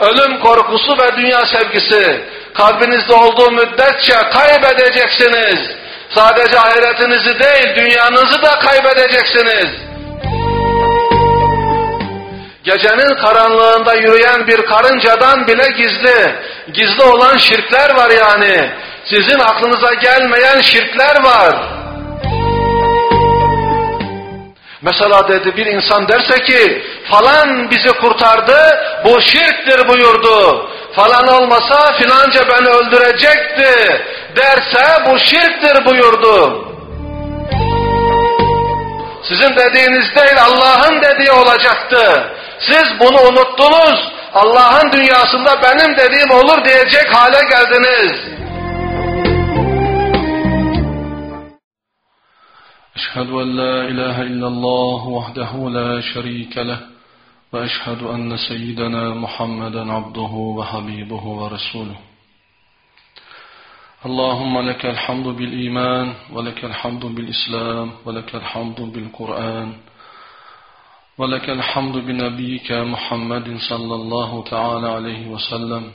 ölüm korkusu ve dünya sevgisi kalbinizde olduğu müddetçe kaybedeceksiniz. Sadece ahiretinizi değil, dünyanızı da kaybedeceksiniz. Gecenin karanlığında yürüyen bir karıncadan bile gizli olan şirkler var yani. Sizin aklınıza gelmeyen şirkler var. Mesela dedi, bir insan derse ki falan bizi kurtardı, bu şirktir buyurdu. Falan olmasa filanca beni öldürecekti derse bu şirktir buyurdu. Sizin dediğiniz değil, Allah'ın dediği olacaktı. Siz bunu unuttunuz, Allah'ın dünyasında benim dediğim olur diyecek hale geldiniz. أشهد أن لا إله إلا الله وحده لا شريك له وأشهد أن سيدنا محمدا عبده وحبيبه ورسوله اللهم لك الحمد بالإيمان ولك الحمد بالإسلام ولك الحمد بالقرآن ولك الحمد بنبيك محمد صلى الله تعالى عليه وسلم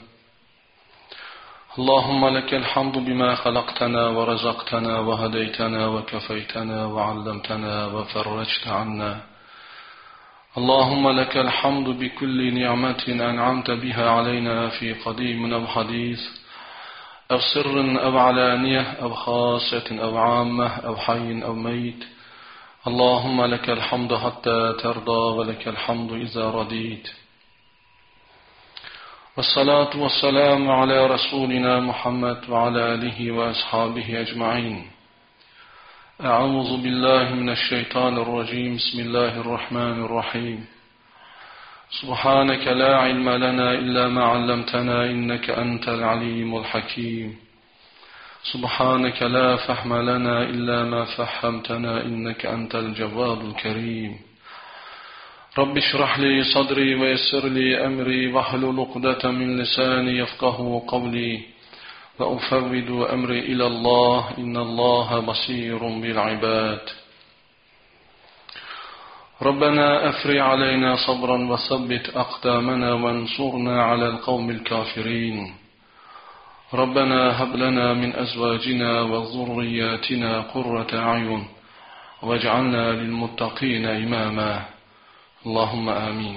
اللهم لك الحمد بما خلقتنا ورزقتنا وهديتنا وكفيتنا وعلمتنا وفرجت عنا اللهم لك الحمد بكل نعمة أنعمت بها علينا في قديم أو حديث أو سر أو علانية أو خاصة أو عامة أو حي أو ميت اللهم لك الحمد حتى ترضى ولك الحمد إذا رضيت والصلاة والسلام على رسولنا محمد وعلى آله وأصحابه أجمعين أعوذ بالله من الشيطان الرجيم بسم الله الرحمن الرحيم سبحانك لا علم لنا إلا ما علمتنا إنك أنت العليم الحكيم سبحانك لا فهم لنا إلا ما فهمتنا إنك أنت الجواد الكريم رب اشرح لي صدري ويسر لي أمري واحلل عقدة من لساني يفقه قولي وأفوض أمري إلى الله إن الله بصير بالعباد ربنا أفرغ علينا صبرا وثبت أقدامنا وانصرنا على القوم الكافرين ربنا هب لنا من أزواجنا وذرياتنا قرة أعين واجعلنا للمتقين إماما Allahümme amin.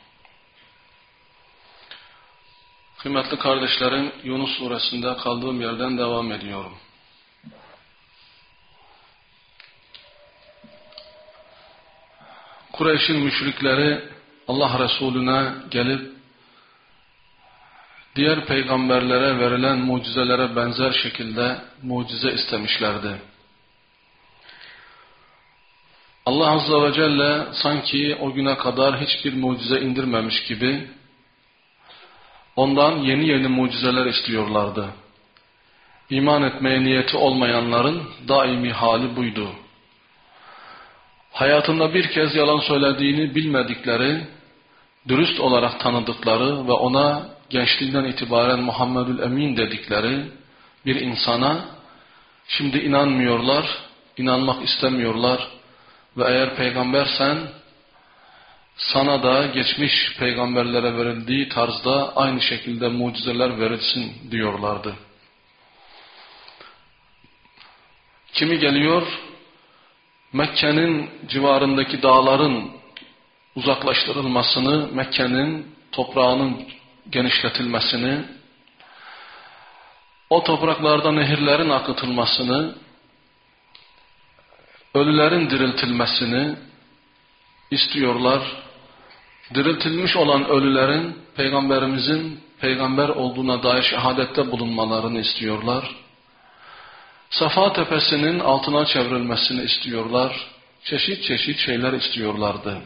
Kıymetli kardeşlerim, Yunus suresinde kaldığım yerden devam ediyorum. Kureyş'in müşrikleri Allah Resulüne gelip diğer peygamberlere verilen mucizelere benzer şekilde mucize istemişlerdi. Allah Azze ve Celle sanki o güne kadar hiçbir mucize indirmemiş gibi ondan yeni mucizeler istiyorlardı. İman etmeye niyeti olmayanların daimi hali buydu. Hayatında bir kez yalan söylediğini bilmedikleri, dürüst olarak tanıdıkları ve ona gençliğinden itibaren Muhammedül Emin dedikleri bir insana şimdi inanmıyorlar, inanmak istemiyorlar. Ve eğer peygambersen sana da geçmiş peygamberlere verildiği tarzda aynı şekilde mucizeler verilsin diyorlardı. Kimi geliyor Mekke'nin civarındaki dağların uzaklaştırılmasını, Mekke'nin toprağının genişletilmesini, o topraklarda nehirlerin akıtılmasını, ölülerin diriltilmesini istiyorlar. Diriltilmiş olan ölülerin Peygamberimizin peygamber olduğuna dair şehadette bulunmalarını istiyorlar. Safa tepesinin altına çevrilmesini istiyorlar. Çeşit çeşit şeyler istiyorlardı.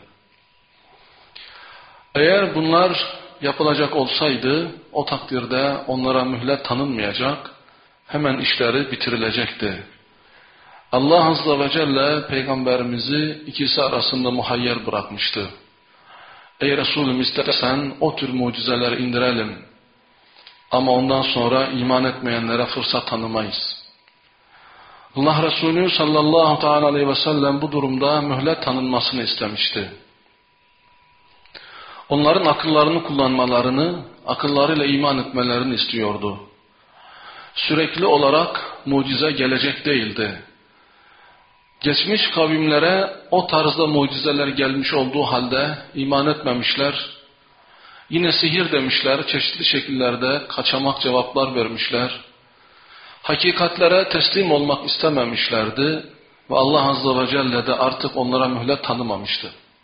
Eğer bunlar yapılacak olsaydı o takdirde onlara mühlet tanınmayacak, hemen işleri bitirilecekti. Allah Azze ve Celle Peygamberimizi ikisi arasında muhayyer bırakmıştı. Ey Resulüm, istersen o tür mucizeler indirelim. Ama ondan sonra iman etmeyenlere fırsat tanımayız. Allah Resulü sallallahu aleyhi ve sellem bu durumda mühlet tanınmasını istemişti. onların akıllarını kullanmalarını, akıllarıyla iman etmelerini istiyordu. Sürekli olarak mucize gelecek değildi. Geçmiş kavimlere o tarzda mucizeler gelmiş olduğu halde iman etmemişler. Yine sihir demişler, çeşitli şekillerde kaçamak cevaplar vermişler. Hakikatlere teslim olmak istememişlerdi ve Allah Azze ve Celle de artık onlara mühlet tanımamıştı.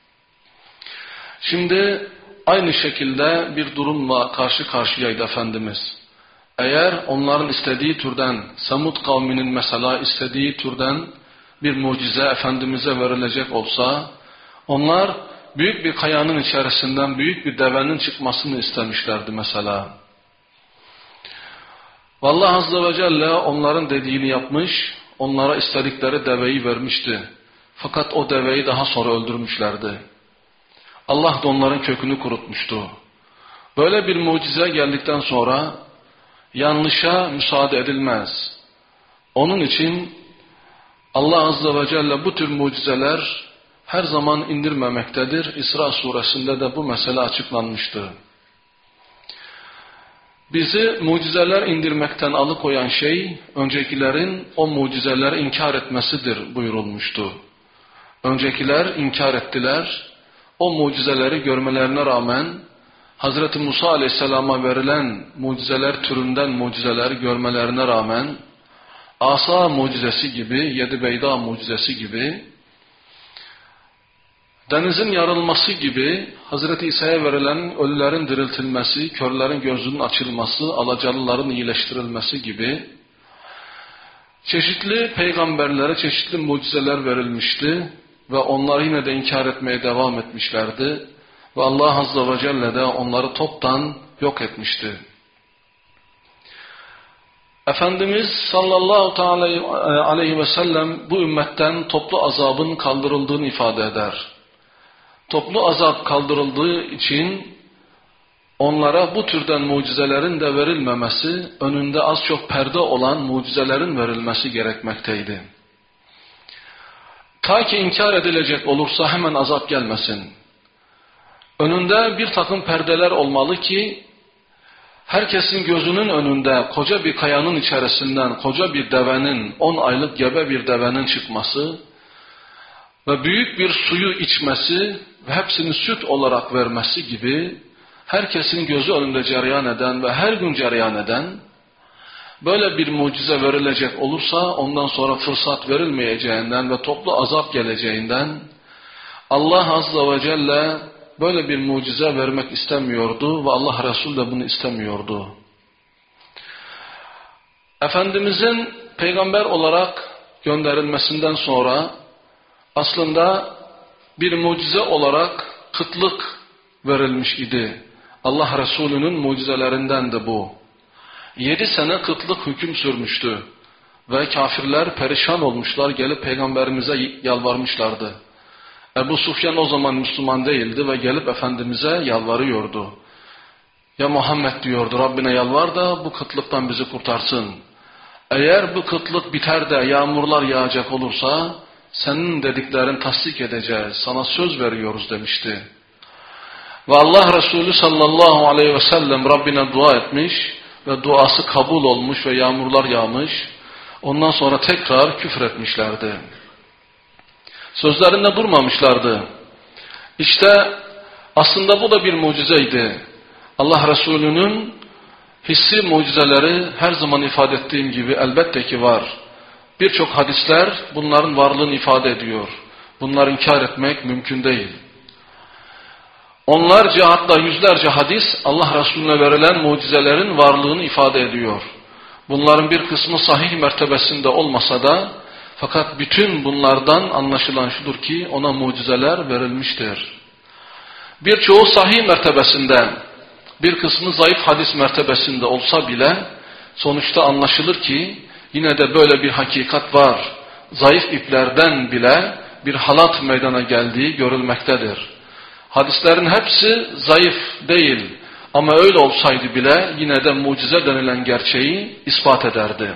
Şimdi aynı şekilde bir durumla karşı karşıyaydı Efendimiz. Eğer onların istediği türden, Semud kavminin mesela istediği türden bir mucize Efendimiz'e verilecek olsa, onlar büyük bir kayanın içerisinden büyük bir devenin çıkmasını istemişlerdi mesela. Allah Azze ve Celle onların dediğini yapmış, onlara istedikleri deveyi vermişti. Fakat o deveyi daha sonra öldürmüşlerdi. Allah da onların kökünü kurutmuştu. Böyle bir mucize geldikten sonra yanlışa müsaade edilmez. Onun için Allah Azze ve Celle bu tür mucizeler her zaman indirmemektedir. İsra suresinde de bu mesele açıklanmıştı. Bizi mucizeler indirmekten alıkoyan şey, öncekilerin o mucizeleri inkar etmesidir buyurulmuştu. Öncekiler inkar ettiler, o mucizeleri görmelerine rağmen, Hazreti Musa Aleyhisselam'a verilen mucizeler türünden mucizeleri görmelerine rağmen, Asa mucizesi gibi, Yedi Beyda mucizesi gibi, denizin yarılması gibi, Hazreti İsa'ya verilen ölülerin diriltilmesi, körlerin gözünün açılması, alacalıların iyileştirilmesi gibi, çeşitli peygamberlere çeşitli mucizeler verilmişti ve onlar yine de inkar etmeye devam etmişlerdi ve Allah Azze ve Celle de onları toptan yok etmişti. Efendimiz sallallahu aleyhi ve sellem bu ümmetten toplu azabın kaldırıldığını ifade eder. Toplu azap kaldırıldığı için onlara bu türden mucizelerin de verilmemesi, önünde az çok perde olan mucizelerin verilmesi gerekmekteydi. Ta ki inkar edilecek olursa hemen azap gelmesin. Önünde bir takım perdeler olmalı ki, herkesin gözünün önünde koca bir kayanın içerisinden koca bir devenin, 10 aylık gebe bir devenin çıkması ve büyük bir suyu içmesi ve hepsini süt olarak vermesi gibi herkesin gözü önünde cereyan eden ve her gün cereyan eden böyle bir mucize verilecek olursa ondan sonra fırsat verilmeyeceğinden ve toplu azap geleceğinden Allah Azze ve Celle böyle bir mucize vermek istemiyordu ve Allah Resulü de bunu istemiyordu. Efendimizin peygamber olarak gönderilmesinden sonra aslında bir mucize olarak kıtlık verilmiş idi. Allah Resulü'nün mucizelerinden de bu. 7 sene kıtlık hüküm sürmüştü ve kafirler perişan olmuşlar, gelip peygamberimize yalvarmışlardı. Ebu Sufyan o zaman Müslüman değildi ve gelip Efendimiz'e yalvarıyordu. Ya Muhammed diyordu, Rabbine yalvar da bu kıtlıktan bizi kurtarsın. Eğer bu kıtlık biter de yağmurlar yağacak olursa senin dediklerini tasdik edeceğiz, sana söz veriyoruz demişti. Ve Allah Resulü sallallahu aleyhi ve sellem Rabbine dua etmiş ve duası kabul olmuş ve yağmurlar yağmış. Ondan sonra tekrar küfür etmişlerdi. Sözlerinde durmamışlardı. İşte aslında bu da bir mucizeydi. Allah Resulü'nün hissi mucizeleri her zaman ifade ettiğim gibi elbette ki var. Birçok hadisler bunların varlığını ifade ediyor. Bunları inkar etmek mümkün değil. Onlarca hatta yüzlerce hadis Allah Resulüne verilen mucizelerin varlığını ifade ediyor. Bunların bir kısmı sahih mertebesinde olmasa da fakat bütün bunlardan anlaşılan şudur ki ona mucizeler verilmiştir. Birçoğu sahih mertebesinde, bir kısmı zayıf hadis mertebesinde olsa bile sonuçta anlaşılır ki yine de böyle bir hakikat var. Zayıf iplerden bile bir halat meydana geldiği görülmektedir. Hadislerin hepsi zayıf değil ama öyle olsaydı bile yine de mucize denilen gerçeği ispat ederdi.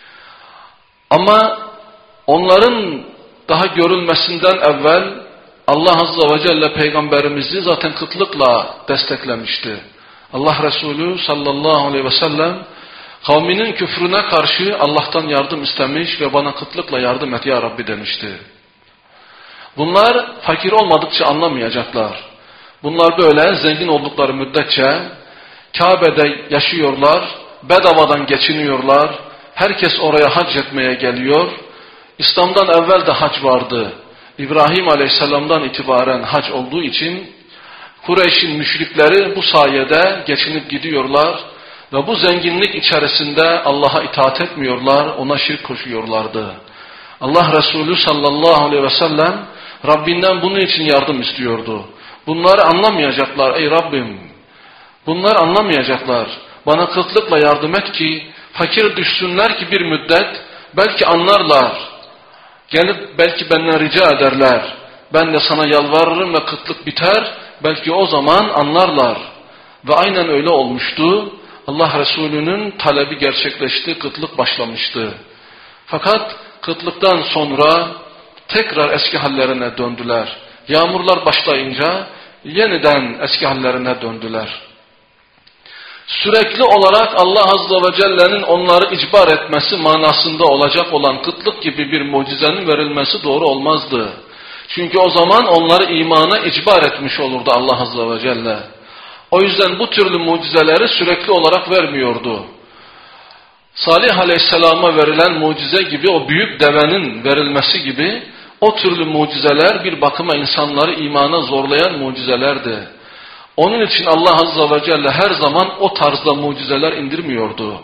Ama onların daha görülmesinden evvel Allah Azze ve Celle peygamberimizi zaten kıtlıkla desteklemişti. Allah Resulü sallallahu aleyhi ve sellem kavminin küfrüne karşı Allah'tan yardım istemiş ve bana kıtlıkla yardım et ya Rabbi demişti. Bunlar fakir olmadıkça anlamayacaklar. Bunlar böyle zengin oldukları müddetçe Kabe'de yaşıyorlar, bedavadan geçiniyorlar, herkes oraya hac etmeye geliyor. İslam'dan evvel de hac vardı. İbrahim Aleyhisselam'dan itibaren hac olduğu için Kureyş'in müşrikleri bu sayede geçinip gidiyorlar ve bu zenginlik içerisinde Allah'a itaat etmiyorlar, ona şirk koşuyorlardı. Allah Resulü sallallahu aleyhi ve sellem Rabbinden bunun için yardım istiyordu. Bunları anlamayacaklar ey Rabbim. Bunlar anlamayacaklar. Bana kıtlıkla yardım et ki fakir düşsünler ki bir müddet belki anlarlar. Gelip belki benden rica ederler. Ben de sana yalvarırım ve kıtlık biter. Belki o zaman anlarlar. Ve aynen öyle olmuştu. Allah Resulü'nün talebi gerçekleşti. Kıtlık başlamıştı. Fakat kıtlıktan sonra tekrar eski hallerine döndüler. Yağmurlar başlayınca yeniden eski hallerine döndüler. Sürekli olarak Allah Azze ve Celle'nin onları icbar etmesi manasında olacak olan kıtlık gibi bir mucizenin verilmesi doğru olmazdı. Çünkü o zaman onları imana icbar etmiş olurdu Allah Azze ve Celle. O yüzden bu türlü mucizeleri sürekli olarak vermiyordu. Salih Aleyhisselam'a verilen mucize gibi o büyük devenin verilmesi gibi o türlü mucizeler bir bakıma insanları imana zorlayan mucizelerdi. Onun için Allah Azze ve Celle her zaman o tarzda mucizeler indirmiyordu.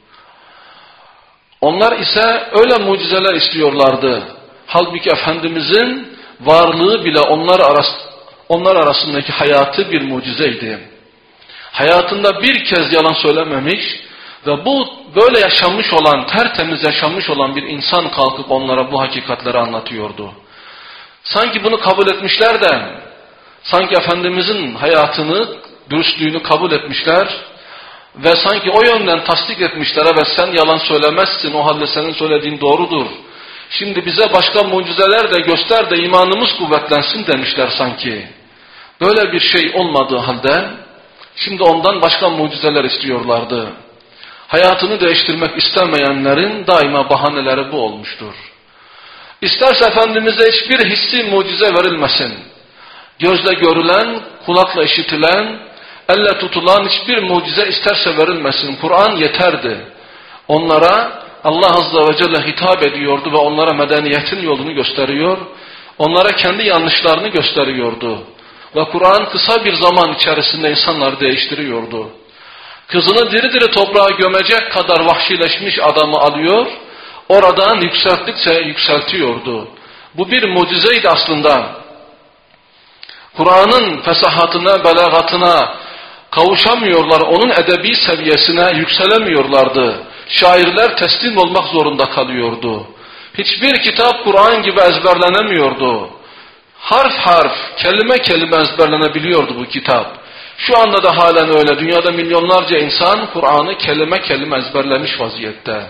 Onlar ise öyle mucizeler istiyorlardı. Halbuki Efendimizin varlığı bile onlar arasındaki hayatı bir mucizeydi. Hayatında bir kez yalan söylememiş ve bu böyle yaşanmış olan, tertemiz yaşanmış olan bir insan kalkıp onlara bu hakikatleri anlatıyordu. Sanki bunu kabul etmişler de, sanki Efendimizin hayatını, dürüstlüğünü kabul etmişler ve sanki o yönden tasdik etmişler. Evet sen yalan söylemezsin, o halde senin söylediğin doğrudur. Şimdi bize başka mucizeler de göster de imanımız kuvvetlensin demişler sanki. Böyle bir şey olmadığı halde şimdi ondan başka mucizeler istiyorlardı. Hayatını değiştirmek istemeyenlerin daima bahaneleri bu olmuştur. İsterse Efendimiz'e hiçbir hissi mucize verilmesin. Gözle görülen, kulakla işitilen, elle tutulan hiçbir mucize isterse verilmesin. Kur'an yeterdi. Onlara Allah Azze ve Celle hitap ediyordu ve onlara medeniyetin yolunu gösteriyor. Onlara kendi yanlışlarını gösteriyordu. Ve Kur'an kısa bir zaman içerisinde insanları değiştiriyordu. Kızını diri diri toprağa gömecek kadar vahşileşmiş adamı alıyor, oradan yükselttikçe yükseltiyordu. Bu bir mucizeydi aslında. Kur'an'ın fesahatına, belagatına kavuşamıyorlar, onun edebi seviyesine yükselemiyorlardı. Şairler teslim olmak zorunda kalıyordu. Hiçbir kitap Kur'an gibi ezberlenemiyordu. Harf harf, kelime kelime ezberlenebiliyordu bu kitap. Şu anda da halen öyle. Dünyada milyonlarca insan Kur'an'ı kelime kelime ezberlemiş vaziyette.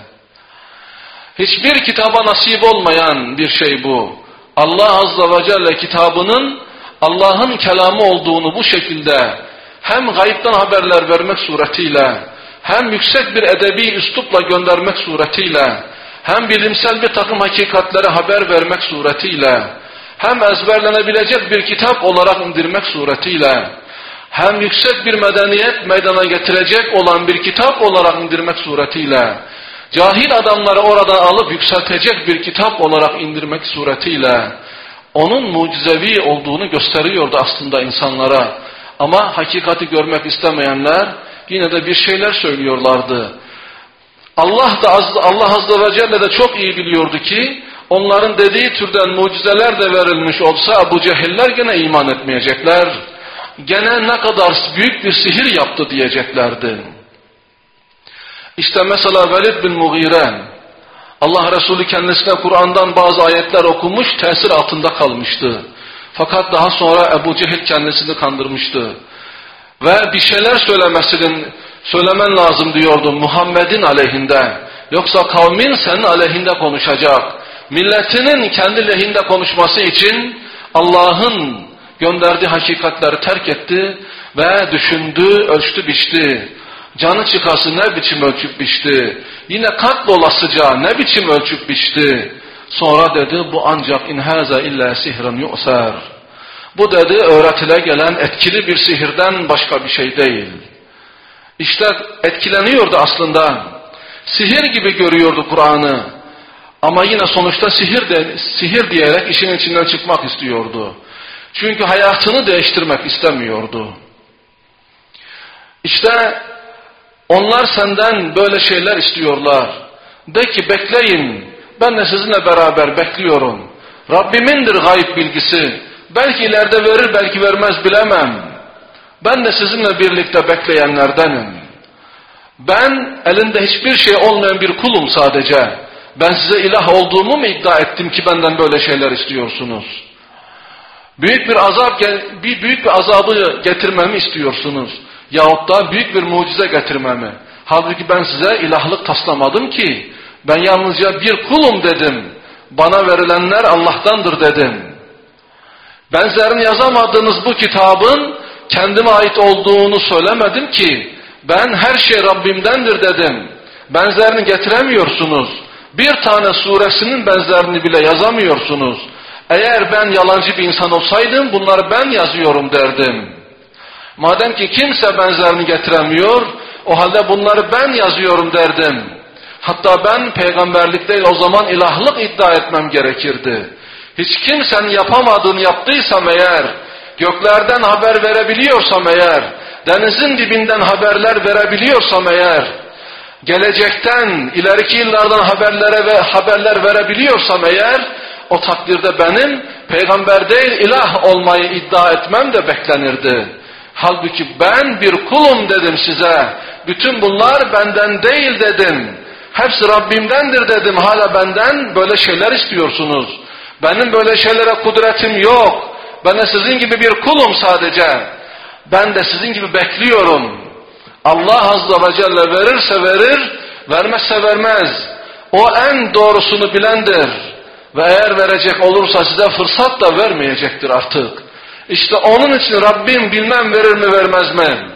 Hiçbir kitaba nasip olmayan bir şey bu. Allah Azze ve Celle kitabının Allah'ın kelamı olduğunu bu şekilde hem gaybden haberler vermek suretiyle, hem yüksek bir edebi üslupla göndermek suretiyle, hem bilimsel bir takım hakikatlere haber vermek suretiyle, hem ezberlenebilecek bir kitap olarak indirmek suretiyle, hem yüksek bir medeniyet meydana getirecek olan bir kitap olarak indirmek suretiyle, cahil adamları oradan alıp yükseltecek bir kitap olarak indirmek suretiyle, onun mucizevi olduğunu gösteriyordu aslında insanlara. Ama hakikati görmek istemeyenler yine de bir şeyler söylüyorlardı. Allah Azze ve Celle de çok iyi biliyordu ki onların dediği türden mucizeler de verilmiş olsa Ebu Cehiller gene iman etmeyecekler. Gene ne kadar büyük bir sihir yaptı diyeceklerdi. İşte mesela Velid bin Mughire, Allah Resulü kendisine Kur'an'dan bazı ayetler okumuş, tesir altında kalmıştı. Fakat daha sonra Ebu Cehil kendisini kandırmıştı. Ve bir şeyler söylemen lazım diyordu Muhammed'in aleyhinde. Yoksa kavmin senin aleyhinde konuşacak. Milletinin kendi lehinde konuşması için Allah'ın gönderdiği hakikatleri terk etti ve düşündü, ölçtü, biçti. Canı çıkası ne biçim ölçüp biçti. Yine katlolasıca ne biçim ölçüp biçti. Sonra dedi bu ancak inhaza illa sihrun yu'sar. Bu dedi öğretile gelen etkili bir sihirden başka bir şey değil. İşte etkileniyordu aslında. Sihir gibi görüyordu Kur'an'ı. Ama yine sonuçta sihir diyerek işin içinden çıkmak istiyordu. Çünkü hayatını değiştirmek istemiyordu. İşte onlar senden böyle şeyler istiyorlar. De ki bekleyin, ben de sizinle beraber bekliyorum. Rabbimindir gayb bilgisi. Belki ileride verir, belki vermez bilemem. Ben de sizinle birlikte bekleyenlerdenim. Ben elinde hiçbir şey olmayan bir kulum sadece. Ben size ilah olduğumu mu iddia ettim ki benden böyle şeyler istiyorsunuz? Büyük bir azabı getirmemi istiyorsunuz. Yahut da büyük bir mucize getirmemi. Halbuki ben size ilahlık taslamadım ki. Ben yalnızca bir kulum dedim. Bana verilenler Allah'tandır dedim. Benzerini yazamadığınız bu kitabın kendime ait olduğunu söylemedim ki. Ben her şey Rabbimdendir dedim. Benzerini getiremiyorsunuz. Bir tane suresinin benzerini bile yazamıyorsunuz. Eğer ben yalancı bir insan olsaydım bunları ben yazıyorum derdim. Madem ki kimse benzerini getiremiyor, o halde bunları ben yazıyorum derdim. Hatta ben peygamberlik değil o zaman ilahlık iddia etmem gerekirdi. Hiç kimsenin yapamadığını yaptıysam eğer, göklerden haber verebiliyorsam eğer, denizin dibinden haberler verebiliyorsam eğer, gelecekten, ileriki yıllardan haberler verebiliyorsam eğer, o takdirde benim peygamber değil ilah olmayı iddia etmem de beklenirdi. Halbuki ben bir kulum dedim size. Bütün bunlar benden değil dedim. Hepsi Rabbimdendir dedim. Hala benden böyle şeyler istiyorsunuz. Benim böyle şeylere kudretim yok. Ben de sizin gibi bir kulum sadece. Ben de sizin gibi bekliyorum. Allah Azze ve Celle verirse verir, vermezse vermez. O en doğrusunu bilendir. Ve eğer verecek olursa size fırsat da vermeyecektir artık. İşte onun için Rabbim bilmem verir mi vermez mi?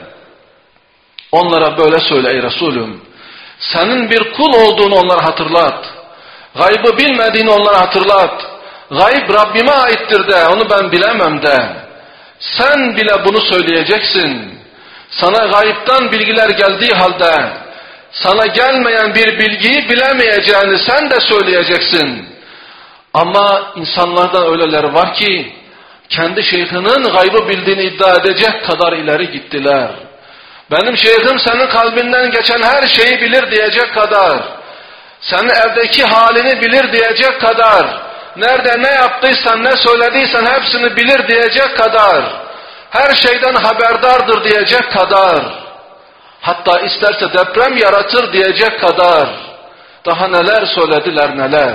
Onlara böyle söyle ey Resulüm. Senin bir kul olduğunu onlara hatırlat. Gaybı bilmediğini onlara hatırlat. Gayb Rabbime aittir de, onu ben bilemem de. Sen bile bunu söyleyeceksin. Sana gaybtan bilgiler geldiği halde, sana gelmeyen bir bilgiyi bilemeyeceğini sen de söyleyeceksin. Ama insanlardan öyleler var ki, kendi şeyhinin gaybı bildiğini iddia edecek kadar ileri gittiler. Benim şeyhim senin kalbinden geçen her şeyi bilir diyecek kadar, senin evdeki halini bilir diyecek kadar, nerede ne yaptıysan, ne söylediysen hepsini bilir diyecek kadar, her şeyden haberdardır diyecek kadar, hatta isterse deprem yaratır diyecek kadar, daha neler söylediler neler.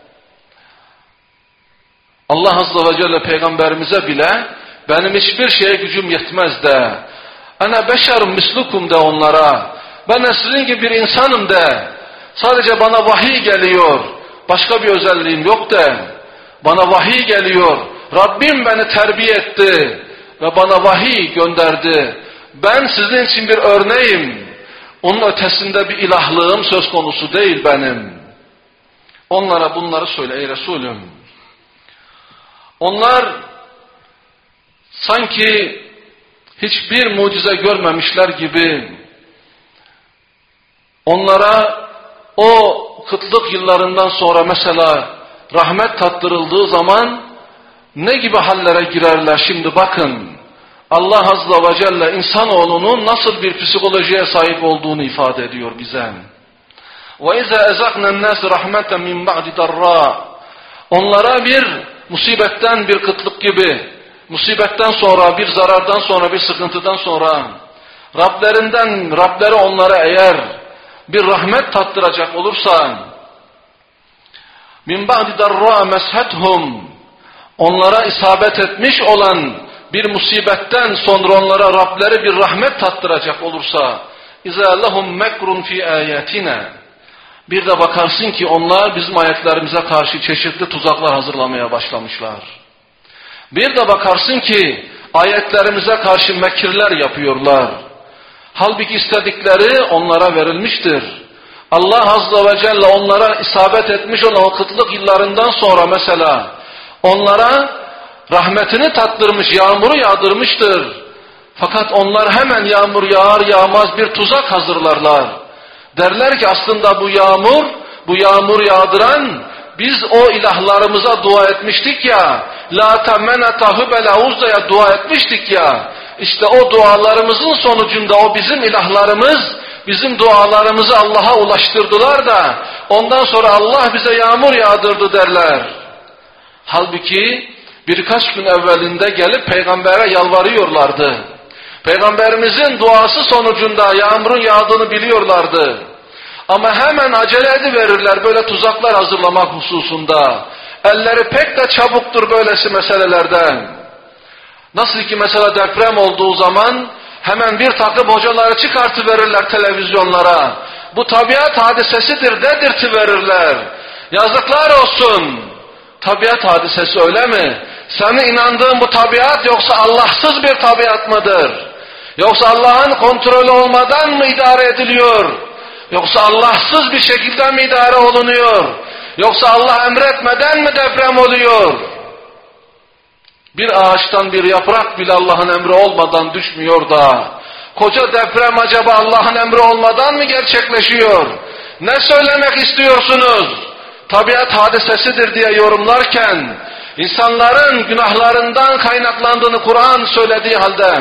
Allah Azze ve Celle peygamberimize bile benim hiçbir şeye gücüm yetmez de, ana beşerum mislukum de onlara, ben de sizin gibi bir insanım de, sadece bana vahiy geliyor, başka bir özelliğim yok de, bana vahiy geliyor, Rabbim beni terbiye etti ve bana vahiy gönderdi, ben sizin için bir örneğim, onun ötesinde bir ilahlığım söz konusu değil benim. Onlara bunları söyle ey Resulüm. Onlar sanki hiçbir mucize görmemişler gibi, onlara o kıtlık yıllarından sonra mesela rahmet tattırıldığı zaman ne gibi hallere girerler şimdi bakın. Allah Azze ve Celle insanoğlunun nasıl bir psikolojiye sahip olduğunu ifade ediyor bize. وَاِذَا اَزَقْنَا النَّاسِ رَحْمَةً مِنْ بَعْدِ دَرَّا. Onlara bir musibetten, bir kıtlık gibi, musibetten sonra, bir zarardan sonra, bir sıkıntıdan sonra, Rableri onlara eğer bir rahmet tattıracak olursa, min ba'di darra meshethum, onlara isabet etmiş olan bir musibetten sonra onlara Rableri bir rahmet tattıracak olursa, iza lahum mekrun fi ayatina, bir de bakarsın ki onlar bizim ayetlerimize karşı çeşitli tuzaklar hazırlamaya başlamışlar. Bir de bakarsın ki ayetlerimize karşı mekirler yapıyorlar. Halbuki istedikleri onlara verilmiştir. Allah Azze ve Celle onlara isabet etmiş olan o kıtlık yıllarından sonra mesela onlara rahmetini tattırmış, yağmuru yağdırmıştır. Fakat onlar hemen yağmur yağar yağmaz bir tuzak hazırlarlar. Derler ki aslında bu yağmur yağdıran biz o ilahlarımıza dua etmiştik ya, Lata, Menata, Hübel, Uzza'ya dua etmiştik ya, işte o dualarımızın sonucunda o bizim ilahlarımız, bizim dualarımızı Allah'a ulaştırdılar da, ondan sonra Allah bize yağmur yağdırdı derler. Halbuki birkaç gün evvelinde gelip peygambere yalvarıyorlardı. Peygamberimizin duası sonucunda yağmurun yağdığını biliyorlardı. Ama hemen acele ediverirler böyle tuzaklar hazırlamak hususunda. Elleri pek de çabuktur böylesi meselelerden. Nasıl ki mesela deprem olduğu zaman hemen bir takım hocaları çıkartıverirler televizyonlara. Bu tabiat hadisesidir dedirtiverirler. Yazıklar olsun. Tabiat hadisesi öyle mi? Senin inandığın bu tabiat yoksa Allahsız bir tabiat mıdır? Yoksa Allah'ın kontrolü olmadan mı idare ediliyor? Yoksa Allahsız bir şekilde mi idare olunuyor? Yoksa Allah emretmeden mi deprem oluyor? Bir ağaçtan bir yaprak bile Allah'ın emri olmadan düşmüyor da, koca deprem acaba Allah'ın emri olmadan mı gerçekleşiyor? Ne söylemek istiyorsunuz? Tabiat hadisesidir diye yorumlarken, insanların günahlarından kaynaklandığını Kur'an söylediği halde,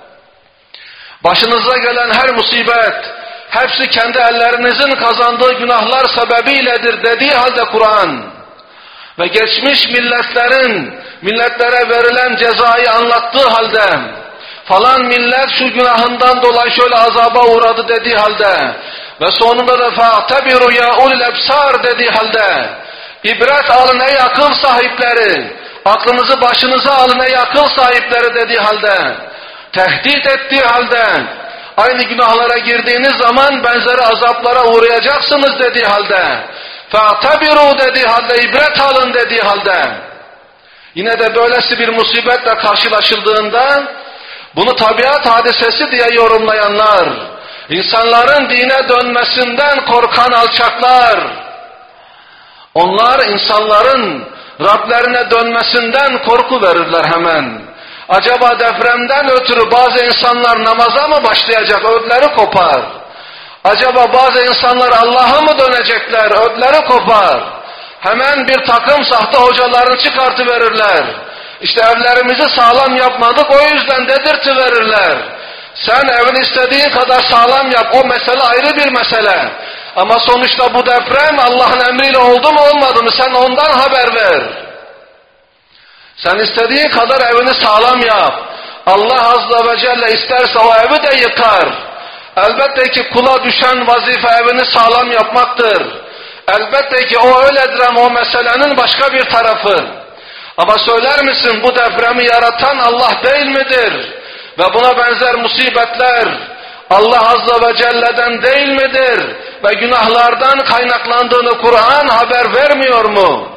başınıza gelen her musibet, hepsi kendi ellerinizin kazandığı günahlar sebebiyledir dediği halde Kur'an, ve geçmiş milletlere verilen cezayı anlattığı halde, falan millet şu günahından dolayı şöyle azaba uğradı dediği halde, ve sonunda da فَاَعْتَبِرُوا يَا اُلِ الْاَبْصَارِ dediği halde, ibret alın ey akıl sahipleri, aklınızı başınıza alın ey akıl sahipleri dediği halde, tehdit ettiği halde, aynı günahlara girdiğiniz zaman benzeri azaplara uğrayacaksınız dediği halde, فَاَعْتَبِرُوا dediği halde, ibret alın dediği halde, yine de böylesi bir musibetle karşılaşıldığında, bunu tabiat hadisesi diye yorumlayanlar, insanların dine dönmesinden korkan alçaklar, onlar insanların Rablerine dönmesinden korku verirler hemen. Acaba depremden ötürü bazı insanlar namaza mı başlayacak, ödleri kopar? Acaba bazı insanlar Allah'a mı dönecekler, ödleri kopar? Hemen bir takım sahte hocalarını çıkartıverirler. İşte evlerimizi sağlam yapmadık o yüzden dedirtiverirler. Sen evini istediğin kadar sağlam yap, o mesele ayrı bir mesele. Ama sonuçta bu deprem Allah'ın emriyle oldu mu olmadı mı sen ondan haber ver. Sen istediğin kadar evini sağlam yap. Allah Azze ve Celle isterse o evi de yıkar. Elbette ki kula düşen vazife evini sağlam yapmaktır. Elbette ki o öyledir ama o meselenin başka bir tarafı. Ama söyler misin bu depremi yaratan Allah değil midir? Ve buna benzer musibetler Allah Azze ve Celle'den değil midir? Ve günahlardan kaynaklandığını Kur'an haber vermiyor mu?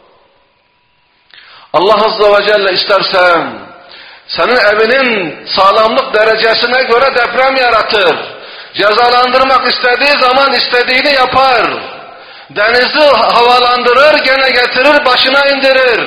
Allah Azze ve Celle isterse senin evinin sağlamlık derecesine göre deprem yaratır. Cezalandırmak istediği zaman istediğini yapar. Denizi havalandırır, gene getirir, başına indirir.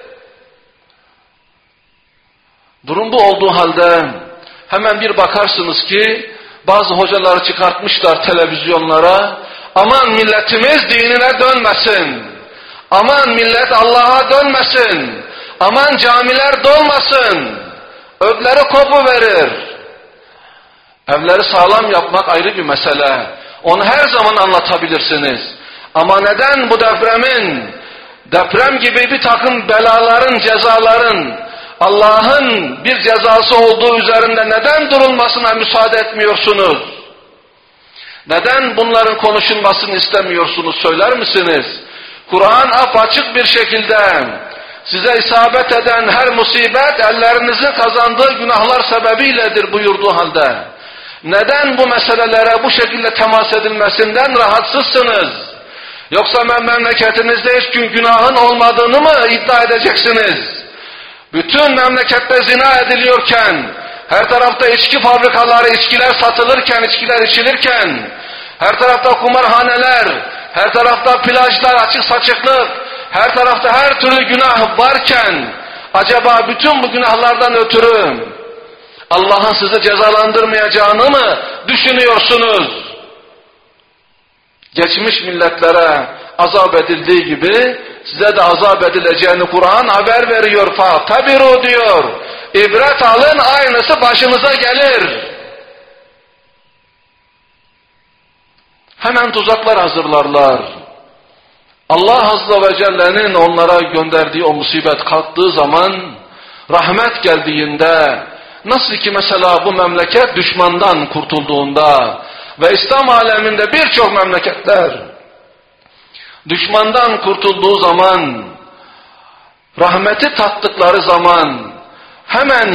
Durum bu olduğu halde hemen bir bakarsınız ki bazı hocaları çıkartmışlar televizyonlara. Aman milletimiz dinine dönmesin. Aman millet Allah'a dönmesin. Aman camiler dolmasın. Ödleri kopuverir. Evleri sağlam yapmak ayrı bir mesele. Onu her zaman anlatabilirsiniz. Ama neden bu deprem gibi bir takım belaların, cezaların, Allah'ın bir cezası olduğu üzerinde neden durulmasına müsaade etmiyorsunuz? Neden bunların konuşulmasını istemiyorsunuz söyler misiniz? Kur'an apaçık bir şekilde size isabet eden her musibet ellerinizin kazandığı günahlar sebebiyledir buyurduğu halde neden bu meselelere bu şekilde temas edilmesinden rahatsızsınız? Yoksa memleketinizde hiç günahın olmadığını mı iddia edeceksiniz? bütün memlekette zina ediliyorken, her tarafta içki fabrikaları, içkiler satılırken, içkiler içilirken, her tarafta kumarhaneler, her tarafta plajlar, açık saçıklık, her tarafta her türlü günah varken, acaba bütün bu günahlardan ötürü Allah'ın sizi cezalandırmayacağını mı düşünüyorsunuz? Geçmiş milletlere azap edildiği gibi size de azap edileceğini Kur'an haber veriyor. فَاَعْتَبِرُوا diyor. İbret alın, aynısı başınıza gelir. Hemen tuzaklar hazırlarlar. Allah Azze ve Celle'nin onlara gönderdiği o musibet kalktığı zaman, rahmet geldiğinde, nasıl ki mesela bu memleket düşmandan kurtulduğunda ve İslam aleminde birçok memleketler düşmandan kurtulduğu zaman, rahmeti tattıkları zaman hemen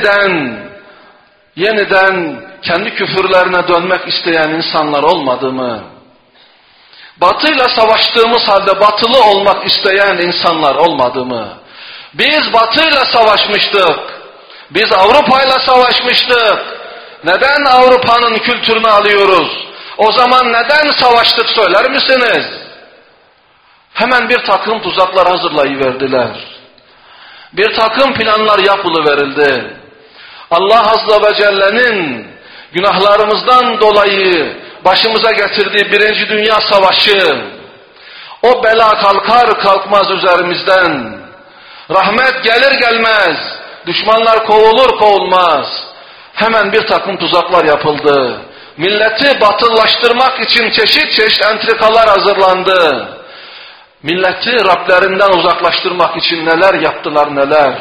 yeniden kendi küfürlerine dönmek isteyen insanlar olmadı mı? Batıyla savaştığımız halde batılı olmak isteyen insanlar olmadı mı? Biz batıyla savaşmıştık. Biz Avrupa'yla savaşmıştık. Neden Avrupa'nın kültürünü alıyoruz? O zaman neden savaştık söyler misiniz? Hemen bir takım tuzaklar hazırlayıverdiler. Bir takım planlar yapılıverildi. Allah Azze ve Celle'nin günahlarımızdan dolayı başımıza getirdiği 1. Dünya Savaşı, o bela kalkar kalkmaz üzerimizden, rahmet gelir gelmez, düşmanlar kovulur kovulmaz, hemen bir takım tuzaklar yapıldı. Milleti batıllaştırmak için çeşit çeşit entrikalar hazırlandı. Milleti Rablerinden uzaklaştırmak için neler yaptılar neler.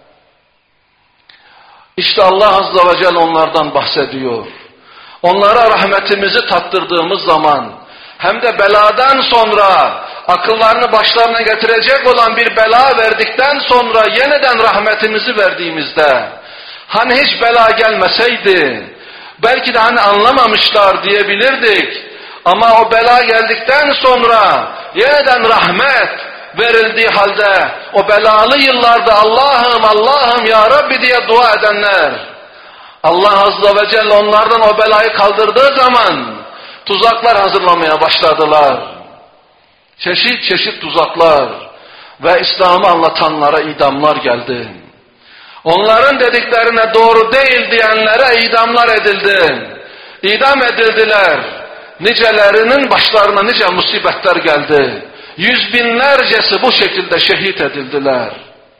İşte Allah Azze ve Celle onlardan bahsediyor. Onlara rahmetimizi tattırdığımız zaman, hem de beladan sonra, akıllarını başlarına getirecek olan bir bela verdikten sonra yeniden rahmetimizi verdiğimizde, hani hiç bela gelmeseydi, belki de hani anlamamışlar diyebilirdik. Ama o bela geldikten sonra yeniden rahmet verildiği halde o belalı yıllarda Allah'ım Allah'ım ya Rabbi diye dua edenler, Allah Azze ve Celle onlardan o belayı kaldırdığı zaman tuzaklar hazırlamaya başladılar. Çeşit çeşit tuzaklar ve İslam'ı anlatanlara idamlar geldi. Onların dediklerine doğru değil diyenlere idamlar edildi. İdam edildiler. Nicelerinin başlarına nice musibetler geldi. Yüz binlercesi bu şekilde şehit edildiler.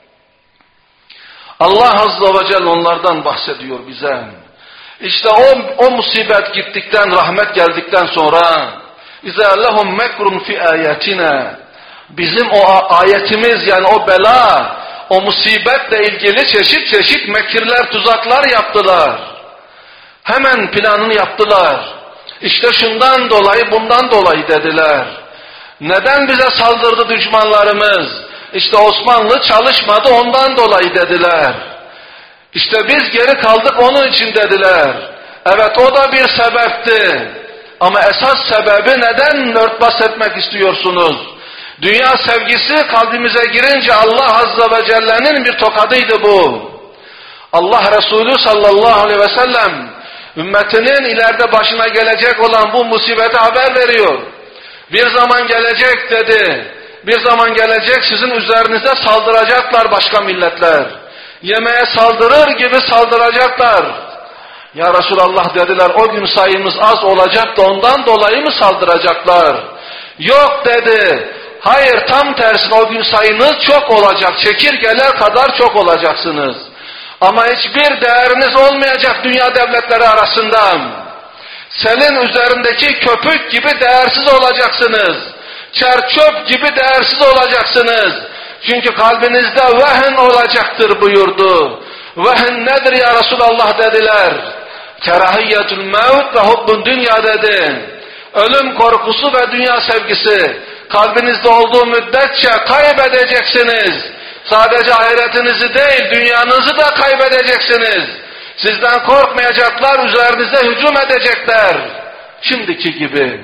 Allah Azze ve Celle onlardan bahsediyor bize. İşte o musibet gittikten, rahmet geldikten sonra اِذَا لَهُمْ مَكْرٌ فِي آيَاتِنَا, bizim o ayetimiz, yani o bela, o musibetle ilgili çeşit çeşit mekirler, tuzaklar yaptılar. Hemen planını yaptılar. İşte şundan dolayı, bundan dolayı dediler. Neden bize saldırdı düşmanlarımız? İşte Osmanlı çalışmadı, ondan dolayı dediler. İşte biz geri kaldık onun için dediler. Evet, o da bir sebepti. Ama esas sebebi neden örtbas etmek istiyorsunuz? Dünya sevgisi kalbimize girince Allah Azze ve Celle'nin bir tokadıydı bu. Allah Resulü sallallahu aleyhi ve sellem ümmetinin ileride başına gelecek olan bu musibete haber veriyor. Bir zaman gelecek dedi. Bir zaman gelecek sizin üzerinize saldıracaklar başka milletler. Yemeğe saldırır gibi saldıracaklar. Ya Resulallah dediler, o gün sayımız az olacak da ondan dolayı mı saldıracaklar? Yok dedi. Hayır, tam tersine o gün sayınız çok olacak. Çekirgeler kadar çok olacaksınız. Ama hiçbir değeriniz olmayacak dünya devletleri arasında. Selin üzerindeki köpük gibi değersiz olacaksınız. Çerçöp gibi değersiz olacaksınız. Çünkü kalbinizde vehn olacaktır buyurdu. Vehn nedir ya Resulallah dediler. Kerahiyetül mevt ve hubbun dünya dedi. Ölüm korkusu ve dünya sevgisi kalbinizde olduğu müddetçe kaybedeceksiniz. Sadece ahiretinizi değil, dünyanızı da kaybedeceksiniz. Sizden korkmayacaklar, üzerinize hücum edecekler. Şimdiki gibi,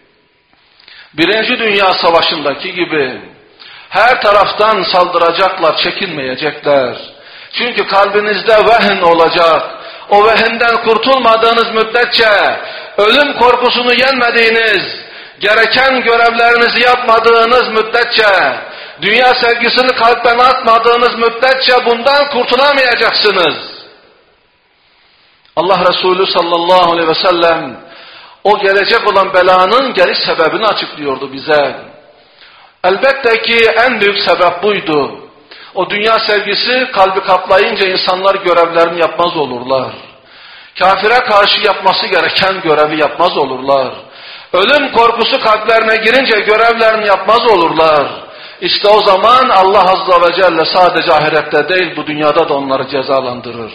1. Dünya Savaşı'ndaki gibi her taraftan saldıracaklar, çekinmeyecekler. Çünkü kalbinizde vehn olacak. O vehinden kurtulmadığınız müddetçe, ölüm korkusunu yenmediğiniz, gereken görevlerinizi yapmadığınız müddetçe, dünya sevgisini kalpten atmadığınız müddetçe bundan kurtulamayacaksınız. Allah Resulü sallallahu aleyhi ve sellem o gelecek olan belanın geliş sebebini açıklıyordu bize. Elbette ki en büyük sebep buydu. O dünya sevgisi kalbi kaplayınca insanlar görevlerini yapmaz olurlar. Kafire karşı yapması gereken görevi yapmaz olurlar. Ölüm korkusu kalplerine girince görevlerini yapmaz olurlar. İşte o zaman Allah Azze ve Celle sadece ahirette değil bu dünyada da onları cezalandırır.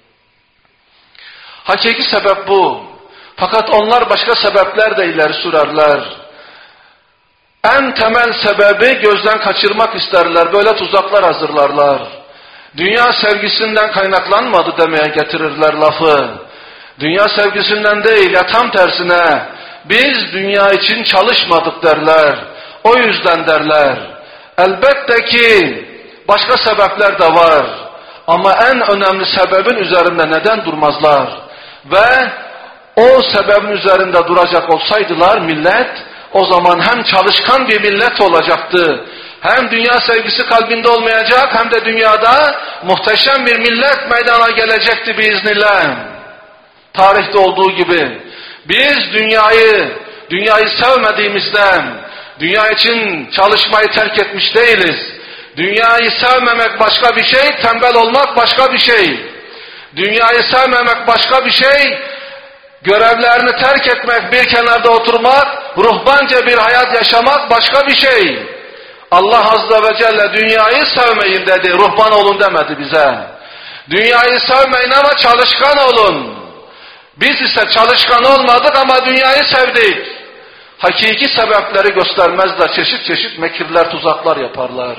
Hakiki sebep bu. Fakat onlar başka sebepler de ileri sürerler. En temel sebebi gözden kaçırmak isterler. Böyle tuzaklar hazırlarlar. Dünya sevgisinden kaynaklanmadı demeye getirirler lafı. Dünya sevgisinden değil ya tam tersine biz dünya için çalışmadık derler. O yüzden derler. Elbette ki başka sebepler de var. Ama en önemli sebebin üzerinde neden durmazlar? Ve o sebebin üzerinde duracak olsaydılar millet o zaman hem çalışkan bir millet olacaktı. Hem dünya sevgisi kalbinde olmayacak hem de dünyada muhteşem bir millet meydana gelecekti biiznillah. Tarihte olduğu gibi biz dünyayı sevmediğimizden dünya için çalışmayı terk etmiş değiliz. Dünyayı sevmemek başka bir şey, tembel olmak başka bir şey. Dünyayı sevmemek başka bir şey, görevlerini terk etmek, bir kenarda oturmak, ruhbanca bir hayat yaşamak başka bir şey. Allah Azze ve Celle dünyayı sevmeyin dedi, ruhban olun demedi bize. Dünyayı sevmeyin ama çalışkan olun. Biz ise çalışkan olmadık ama dünyayı sevdik. Hakiki sebepleri göstermezler, çeşit çeşit mekirler, tuzaklar yaparlar.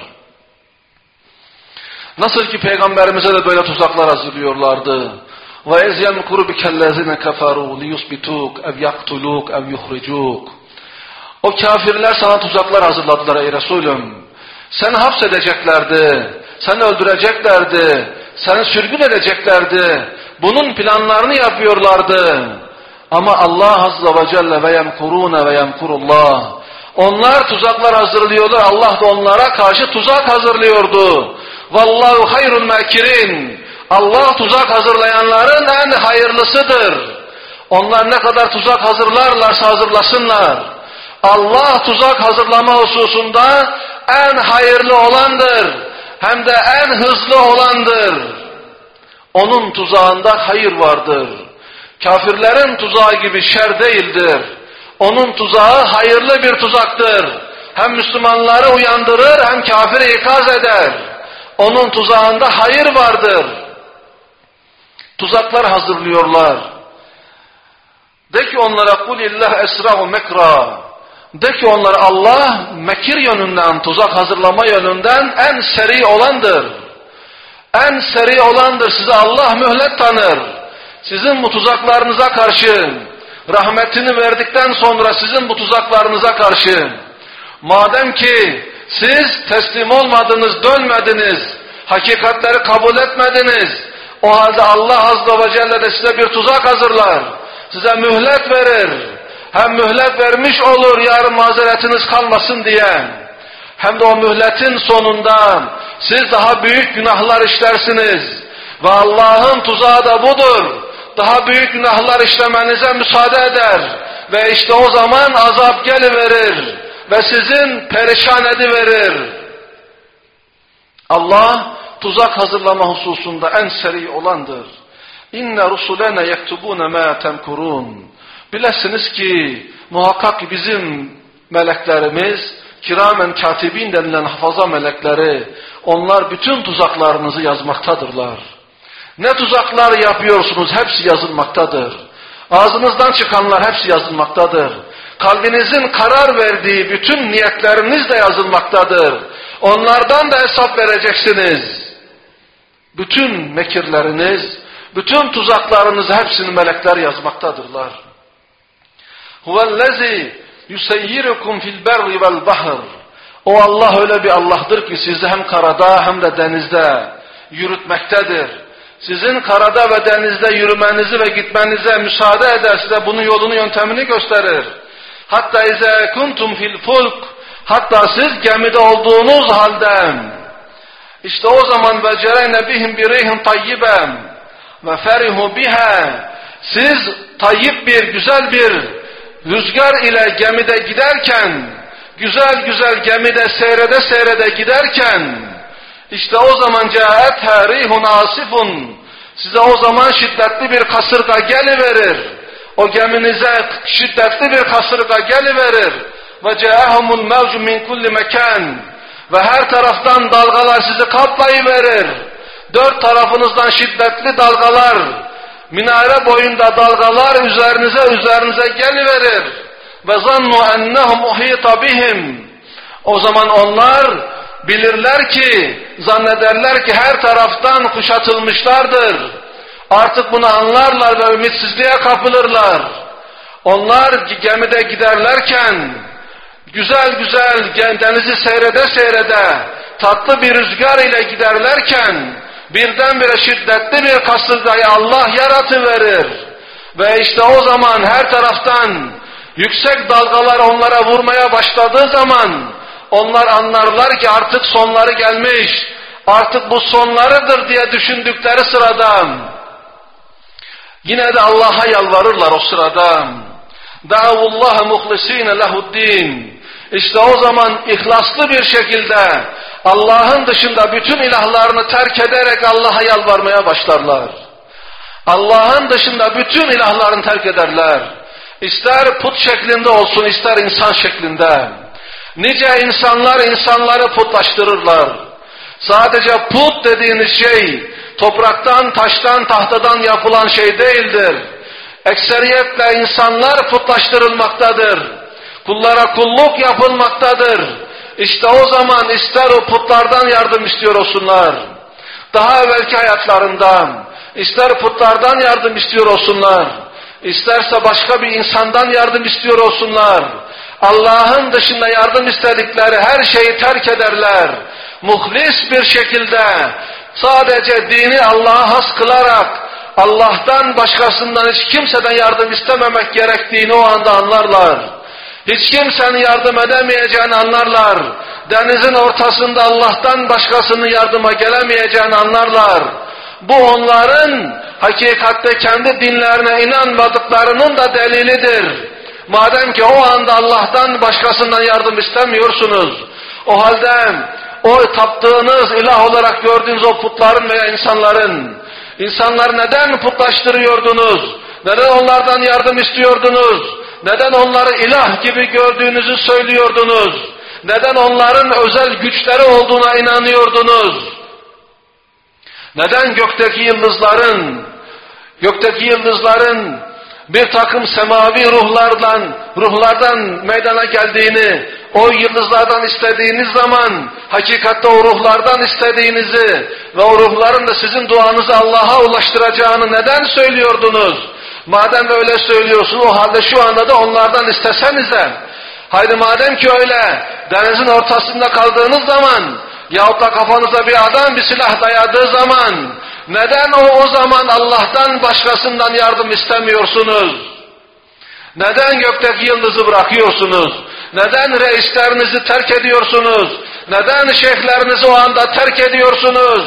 Nasıl ki Peygamberimize de böyle tuzaklar hazırlıyorlardı. وَاِذْ يَمْكُرُ بِكَ الَّذِينَ كَفَرُوا لِيُسْبِتُوكَ اَوْ يَقْتُلُوكَ اَوْ يُخْرِجُوكَ. O kafirler sana tuzaklar hazırladılar ey Resulüm. Seni hapsedeceklerdi, seni öldüreceklerdi, seni sürgün edeceklerdi. Bunun planlarını yapıyorlardı. Ama Allah Azze ve Celle ve yemkurune ve yemkurullah. Onlar tuzaklar hazırlıyorlar. Allah da onlara karşı tuzak hazırlıyordu. Vallahu hayrul makirin. Allah tuzak hazırlayanların en hayırlısıdır. Onlar ne kadar tuzak hazırlarlarsa hazırlasınlar. Allah tuzak hazırlama hususunda en hayırlı olandır. Hem de en hızlı olandır. Onun tuzağında hayır vardır. Kafirlerin tuzağı gibi şer değildir. Onun tuzağı hayırlı bir tuzaktır. Hem Müslümanları uyandırır hem kafiri ikaz eder. Onun tuzağında hayır vardır. Tuzaklar hazırlıyorlar. De ki onlara kulillah esra'u mekra. De ki onlara Allah mekir yönünden, tuzak hazırlama yönünden en seri olandır. En seri olandır. Size Allah mühlet tanır. Sizin bu tuzaklarınıza karşı, rahmetini verdikten sonra sizin bu tuzaklarınıza karşı, madem ki siz teslim olmadınız, dönmediniz, hakikatleri kabul etmediniz, o halde Allah Azze ve Celle de size bir tuzak hazırlar, size mühlet verir, hem mühlet vermiş olur yarın mazeretiniz kalmasın diye, hem de o mühletin sonunda siz daha büyük günahlar işlersiniz ve Allah'ın tuzağı da budur. Daha büyük günahlar işlemenize müsaade eder ve işte o zaman azap geliverir ve sizin perişan ediverir. Allah tuzak hazırlama hususunda en seri olandır. İnne rusulene yektubune ma temkurun. Bilesiniz ki muhakkak bizim meleklerimiz, kiramen katibin denilen hafaza melekleri, onlar bütün tuzaklarınızı yazmaktadırlar. Ne tuzaklar yapıyorsunuz hepsi yazılmaktadır. Ağzınızdan çıkanlar hepsi yazılmaktadır. Kalbinizin karar verdiği bütün niyetleriniz de yazılmaktadır. Onlardan da hesap vereceksiniz. Bütün mekirleriniz, bütün tuzaklarınızı hepsini melekler yazmaktadırlar. Huvellezî yuseyyirukum fil berri vel bahr. O Allah öyle bir Allah'tır ki sizi hem karada hem de denizde yürütmektedir. Sizin karada ve denizde yürümenizi ve gitmenize müsaade eder, size bunun yolunu, yöntemini gösterir. Hatta izâ kuntum fil fulk, hatta siz gemide olduğunuz halde, işte o zaman ve cereyne bihim bir rihin tayyiben ve ferihu biha, siz tayyip bir, güzel bir rüzgar ile gemide giderken, güzel güzel gemide seyrede giderken, işte o zaman câetha rihun asifun, size o zaman şiddetli bir kasırga geliverir. O geminize şiddetli bir kasırga geliverir. Ve câehumul mevcu min kulli mekan, ve her taraftan dalgalar sizi kaplayıverir. Dört tarafınızdan şiddetli dalgalar, minare boyunda dalgalar üzerinize geliverir. Ve zannu ennehum uhita bihim, o zaman onlar bilirler ki, zannederler ki her taraftan kuşatılmışlardır. Artık bunu anlarlar ve ümitsizliğe kapılırlar. Onlar gemide giderlerken, güzel güzel denizi seyrede, tatlı bir rüzgar ile giderlerken, birdenbire şiddetli bir kasırgayı Allah yaratıverir. Ve işte o zaman her taraftan yüksek dalgalar onlara vurmaya başladığı zaman, onlar anlarlar ki artık sonları gelmiş, artık bu sonlarıdır diye düşündükleri sırada, yine de Allah'a yalvarırlar o sırada. Da'avullaha muhlisine lehu'd-din. İşte o zaman ihlaslı bir şekilde Allah'ın dışında bütün ilahlarını terk ederek Allah'a yalvarmaya başlarlar. Allah'ın dışında bütün ilahlarını terk ederler. İster put şeklinde olsun, ister insan şeklinde. Nice insanlar insanları putlaştırırlar. Sadece put dediğiniz şey topraktan, taştan, tahtadan yapılan şey değildir. Ekseriyetle insanlar putlaştırılmaktadır. Kullara kulluk yapılmaktadır. İşte o zaman ister o putlardan yardım istiyor olsunlar, daha evvelki hayatlarından, ister putlardan yardım istiyor olsunlar, isterse başka bir insandan yardım istiyor olsunlar, Allah'ın dışında yardım istedikleri her şeyi terk ederler. Muhlis bir şekilde sadece dini Allah'a has kılarak Allah'tan başkasından hiç kimseden yardım istememek gerektiğini o anda anlarlar. Hiç kimsenin yardım edemeyeceğini anlarlar. Denizin ortasında Allah'tan başkasının yardıma gelemeyeceğini anlarlar. Bu onların hakikatte kendi dinlerine inanmadıklarının da delilidir. Madem ki o anda Allah'tan başkasından yardım istemiyorsunuz, o halde o taptığınız ilah olarak gördüğünüz o putların veya insanları neden putlaştırıyordunuz? Neden onlardan yardım istiyordunuz? Neden onları ilah gibi gördüğünüzü söylüyordunuz? Neden onların özel güçleri olduğuna inanıyordunuz? Neden gökteki yıldızların bir takım semavi ruhlardan meydana geldiğini, o yıldızlardan istediğiniz zaman hakikatte o ruhlardan istediğinizi ve o ruhların da sizin duanızı Allah'a ulaştıracağını neden söylüyordunuz? Madem öyle söylüyorsunuz, o halde şu anda da onlardan istesenize. Haydi madem ki öyle, denizin ortasında kaldığınız zaman yahut da kafanıza bir adam bir silah dayadığı zaman neden o zaman Allah'tan başkasından yardım istemiyorsunuz? Neden gökteki yıldızı bırakıyorsunuz? Neden reislerinizi terk ediyorsunuz? Neden şeyhlerinizi o anda terk ediyorsunuz?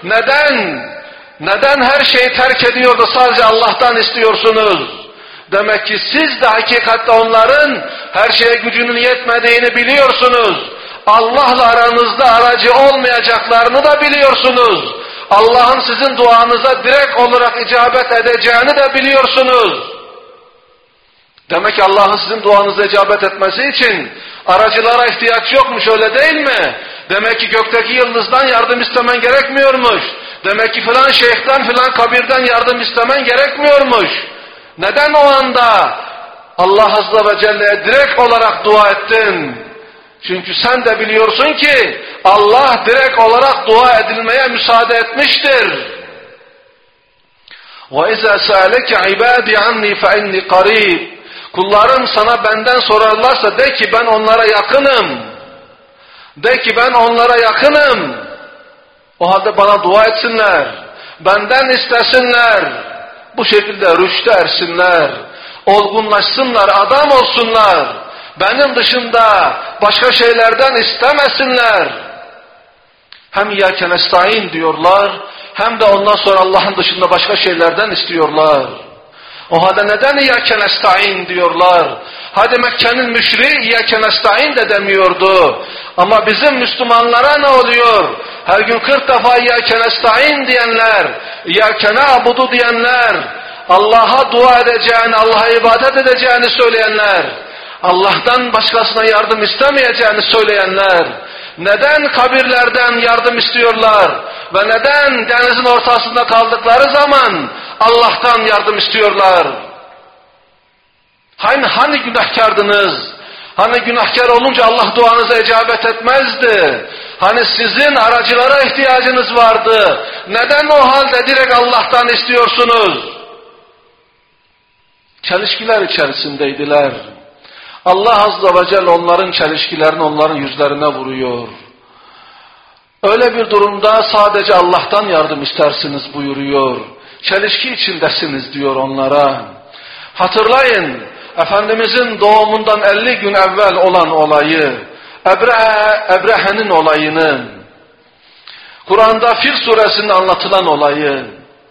Neden her şeyi terk ediyor da sadece Allah'tan istiyorsunuz? Demek ki siz de hakikatte onların her şeye gücünün yetmediğini biliyorsunuz. Allah'la aranızda aracı olmayacaklarını da biliyorsunuz. Allah'ın sizin duanıza direkt olarak icabet edeceğini de biliyorsunuz. Demek ki Allah'ın sizin duanıza icabet etmesi için aracılara ihtiyaç yokmuş, öyle değil mi? Demek ki gökteki yıldızdan yardım istemen gerekmiyormuş. Demek ki filan şeyhten filan kabirden yardım istemen gerekmiyormuş. Neden o anda Allah Azze ve Celle'ye direkt olarak dua ettin? Çünkü sen de biliyorsun ki Allah direkt olarak dua edilmeye müsaade etmiştir. وَاِذَا سَأَلَكَ عِبَادِ عَنِّي فَاِنِّي قَرِيبٌ. Kullarım sana benden sorarlarsa de ki ben onlara yakınım. De ki ben onlara yakınım. O halde bana dua etsinler, benden istesinler, bu şekilde rüşte ersinler, olgunlaşsınlar, adam olsunlar, benim dışında başka şeylerden istemesinler. Hem İyyâke nestaîn diyorlar, hem de ondan sonra Allah'ın dışında başka şeylerden istiyorlar. O halde neden İyyâke nestaîn diyorlar? Hadi Mekke'nin müşriği İyyâke nestaîn de demiyordu. Ama bizim Müslümanlara ne oluyor? Her gün 40 defa İyyâke nestaîn diyenler, İyyâke na'budu diyenler, Allah'a dua edeceğini, Allah'a ibadet edeceğini söyleyenler, Allah'tan başkasına yardım istemeyeceğini söyleyenler, neden kabirlerden yardım istiyorlar ve neden denizin ortasında kaldıkları zaman Allah'tan yardım istiyorlar? Hani günahkardınız? Hani günahkar olunca Allah duanıza icabet etmezdi? Hani sizin aracılara ihtiyacınız vardı? Neden o halde direkt Allah'tan istiyorsunuz? Çelişkiler içerisindeydiler. Allah Azze ve Celle onların çelişkilerini onların yüzlerine vuruyor. Öyle bir durumda sadece Allah'tan yardım istersiniz buyuruyor. Çelişki içindesiniz diyor onlara. Hatırlayın, Efendimizin doğumundan 50 gün evvel olan olayı, Ebrehe'nin olayını, Kur'an'da Fil suresinde anlatılan olayı,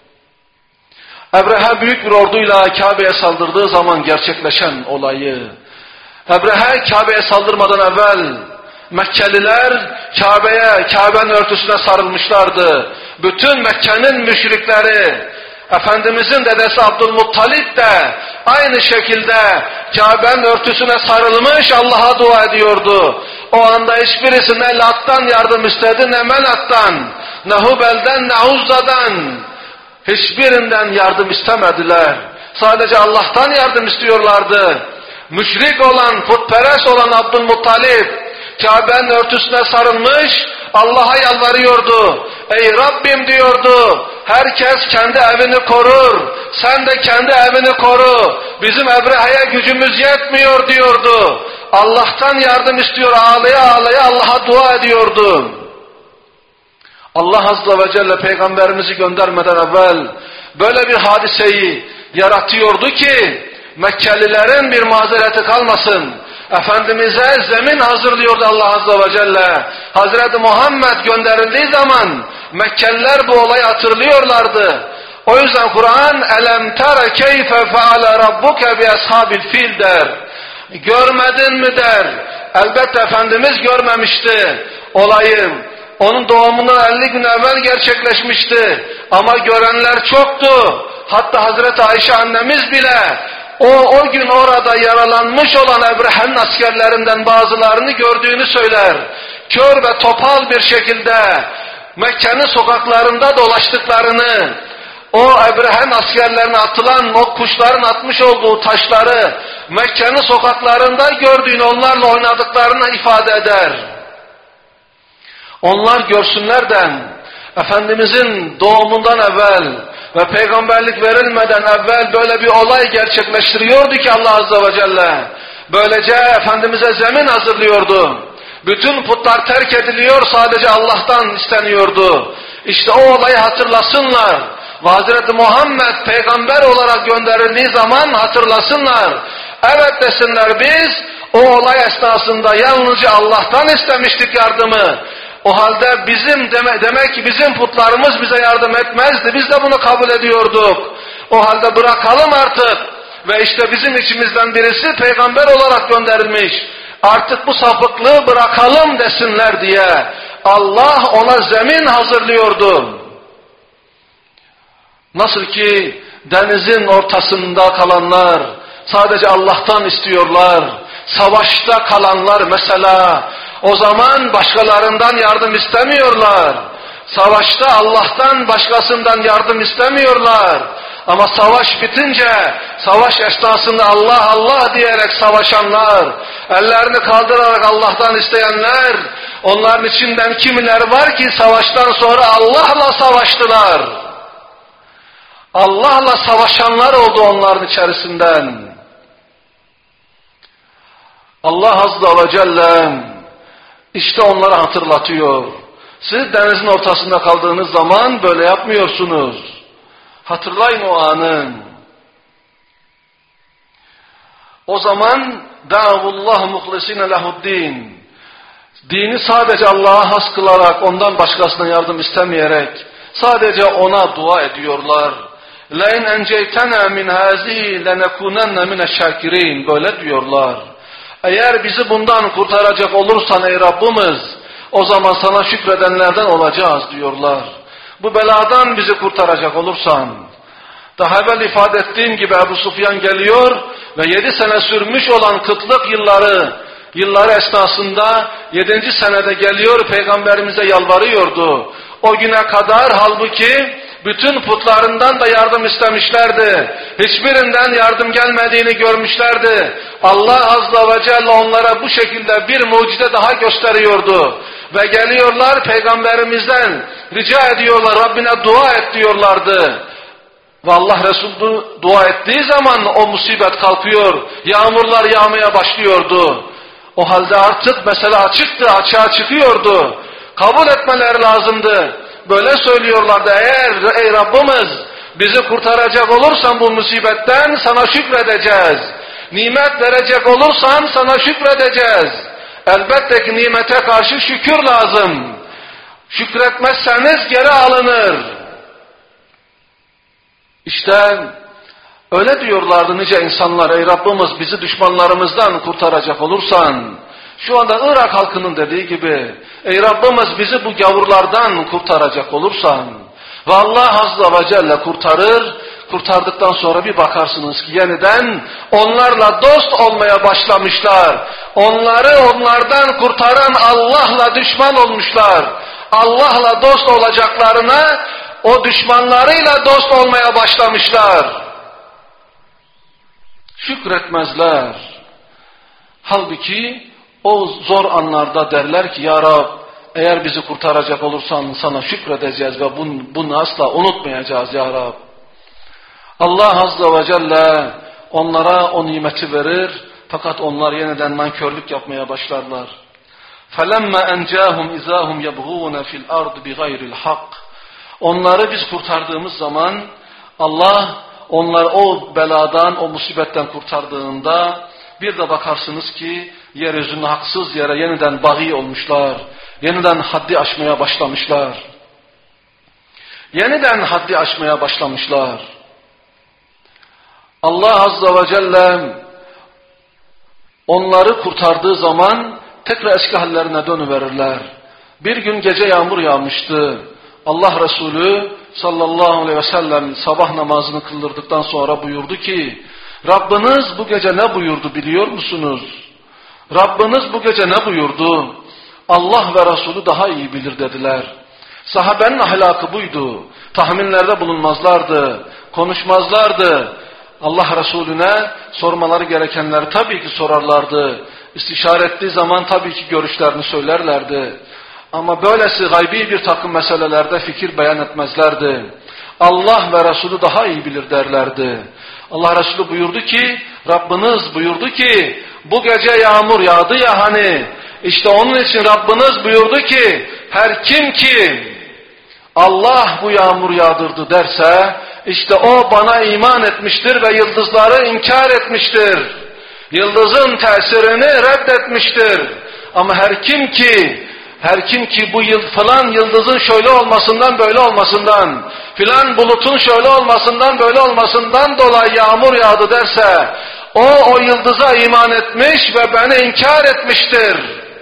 Ebrehe büyük bir orduyla Kabe'ye saldırdığı zaman gerçekleşen olayı, Ebrehe Kabe'ye saldırmadan evvel Mekkeliler Kabe'nin örtüsüne sarılmışlardı. Bütün Mekke'nin müşrikleri, Efendimizin dedesi Abdülmuttalip de aynı şekilde Kabe'nin örtüsüne sarılmış Allah'a dua ediyordu. O anda hiçbirisi ne Lat'tan yardım istedi, ne Menat'tan, ne Hubel'den, ne Uzza'dan, hiçbirinden yardım istemediler. Sadece Allah'tan yardım istiyorlardı. Müşrik olan, putperest olan Abdülmuttalip Kabe'nin örtüsüne sarılmış Allah'a yalvarıyordu. Ey Rabbim diyordu, herkes kendi evini korur, sen de kendi evini koru, bizim Ebrehe'ye gücümüz yetmiyor diyordu. Allah'tan yardım istiyor, ağlaya ağlaya Allah'a dua ediyordu. Allah Azze ve Celle Peygamberimizi göndermeden evvel böyle bir hadiseyi yaratıyordu ki Mekkelilerin bir mazereti kalmasın. Efendimiz'e zemin hazırlıyordu Allah Azze ve Celle. Hazreti Muhammed gönderildiği zaman Mekkeliler bu olayı hatırlıyorlardı. O yüzden Kur'an elem tere keyfe feale rabbuke bi ashabil fil der. Görmedin mi der. Elbette Efendimiz görmemişti olayı. Onun doğumundan 50 gün evvel gerçekleşmişti. Ama görenler çoktu. Hatta Hazreti Ayşe annemiz bile o gün orada yaralanmış olan Ebrehe'nin askerlerinden bazılarını gördüğünü söyler. Kör ve topal bir şekilde Mekke'nin sokaklarında dolaştıklarını, o Ebrehe'nin askerlerine atılan o kuşların atmış olduğu taşları Mekke'nin sokaklarında gördüğünü, onlarla oynadıklarını ifade eder. Onlar görsünler de Efendimizin doğumundan evvel ve peygamberlik verilmeden evvel böyle bir olay gerçekleştiriyordu ki Allah Azze ve Celle. Böylece Efendimiz'e zemin hazırlıyordu. Bütün putlar terk ediliyor, sadece Allah'tan isteniyordu. İşte o olayı hatırlasınlar. Ve Hazreti Muhammed peygamber olarak gönderildiği zaman hatırlasınlar. Evet desinler, biz o olay esnasında yalnızca Allah'tan istemiştik yardımı. O halde demek ki bizim putlarımız bize yardım etmezdi. Biz de bunu kabul ediyorduk. O halde bırakalım artık. Ve işte bizim içimizden birisi peygamber olarak gönderilmiş. Artık bu sapıklığı bırakalım desinler diye Allah ona zemin hazırlıyordu. Nasıl ki denizin ortasında kalanlar sadece Allah'tan istiyorlar. Savaşta kalanlar mesela o zaman başkalarından yardım istemiyorlar. Savaşta Allah'tan başkasından yardım istemiyorlar. Ama savaş bitince, savaş esnasında Allah Allah diyerek savaşanlar, ellerini kaldırarak Allah'tan isteyenler, onların içinden kimiler var ki savaştan sonra Allah'la savaştılar. Allah'la savaşanlar oldu onların içerisinden. Allah Azze ve Celle işte onları hatırlatıyor. Siz denizin ortasında kaldığınız zaman böyle yapmıyorsunuz. Hatırlayın o anı. O zaman da'avullah muhlisine lehuddin. Dini sadece Allah'a has kılarak, ondan başkasına yardım istemeyerek sadece ona dua ediyorlar. لَاِنْ اَنْجَيْتَنَا مِنْ هَذِهِ لَنَكُونَنَّ مِنَ الشَّاكِرِينَ. Böyle diyorlar. Eğer bizi bundan kurtaracak olursan ey Rabbimiz, o zaman sana şükredenlerden olacağız diyorlar. Bu beladan bizi kurtaracak olursan. Daha evvel ifade ettiğim gibi Ebu Sufyan geliyor ve 7 sene sürmüş olan kıtlık yılları esnasında 7. senede geliyor Peygamberimize yalvarıyordu. O güne kadar halbuki bütün putlarından da yardım istemişlerdi. Hiçbirinden yardım gelmediğini görmüşlerdi. Allah Azze ve Celle onlara bu şekilde bir mucize daha gösteriyordu. Ve geliyorlar Peygamberimizden rica ediyorlar, Rabbine dua et diyorlardı. Ve Allah Resulü dua ettiği zaman o musibet kalkıyor, yağmurlar yağmaya başlıyordu. O halde artık mesele açığa çıkıyordu. Kabul etmeleri lazımdı. Böyle söylüyorlardı, eğer ey Rabbimiz bizi kurtaracak olursan bu musibetten sana şükredeceğiz. Nimet verecek olursan sana şükredeceğiz. Elbette ki nimete karşı şükür lazım. Şükretmezseniz geri alınır. İşte öyle diyorlardı nice insanlar, ey Rabbimiz bizi düşmanlarımızdan kurtaracak olursan, şu anda Irak halkının dediği gibi, ey Rabbimiz bizi bu gavurlardan kurtaracak olursan, ve Allah Azze ve Celle kurtardıktan sonra bir bakarsınız ki yeniden onlarla dost olmaya başlamışlar. Onlardan kurtaran Allah'la düşman olmuşlar. Allah'la dost olacaklarına o düşmanlarıyla dost olmaya başlamışlar. Şükretmezler. Halbuki o zor anlarda derler ki ya Rab eğer bizi kurtaracak olursan sana şükredeceğiz ve bunu asla unutmayacağız ya Rab. Allah Azze ve Celle onlara o nimeti verir fakat onlar yeniden nankörlük yapmaya başlarlar. فَلَمَّا أَنْجَاهُمْ اِذَا هُمْ يَبْغُونَ فِي الْأَرْضِ بِغَيْرِ الْحَقِّ. Onları biz kurtardığımız zaman Allah onlar o beladan, o musibetten kurtardığında bir de bakarsınız ki yeryüzünde haksız yere yeniden bagi olmuşlar. Yeniden haddi aşmaya başlamışlar. Yeniden haddi aşmaya başlamışlar. Allah Azze ve Celle onları kurtardığı zaman tekrar eski hallerine dönüverirler. Bir gün gece yağmur yağmıştı. Allah Resulü sallallahu aleyhi ve sellem sabah namazını kıldırdıktan sonra buyurdu ki Rabbiniz bu gece ne buyurdu biliyor musunuz? Rabbiniz bu gece ne buyurdu? Allah ve Resulü daha iyi bilir dediler. Sahabenin ahlakı buydu. Tahminlerde bulunmazlardı, konuşmazlardı. Allah Resulüne sormaları gerekenleri tabii ki sorarlardı. İstişare ettiği zaman tabii ki görüşlerini söylerlerdi. Ama böylesi gaybi bir takım meselelerde fikir beyan etmezlerdi. Allah ve Resulü daha iyi bilir derlerdi. Allah Resulü buyurdu ki, Rabbiniz buyurdu ki, bu gece yağmur yağdı ya hani, işte onun için Rabbiniz buyurdu ki, her kim ki Allah bu yağmur yağdırdı derse, işte o bana iman etmiştir ve yıldızları inkar etmiştir. Yıldızın tesirini reddetmiştir. Ama her kim ki bu falan yıldızın şöyle olmasından böyle olmasından, filan bulutun şöyle olmasından böyle olmasından dolayı yağmur yağdı derse, o yıldıza iman etmiş ve beni inkar etmiştir.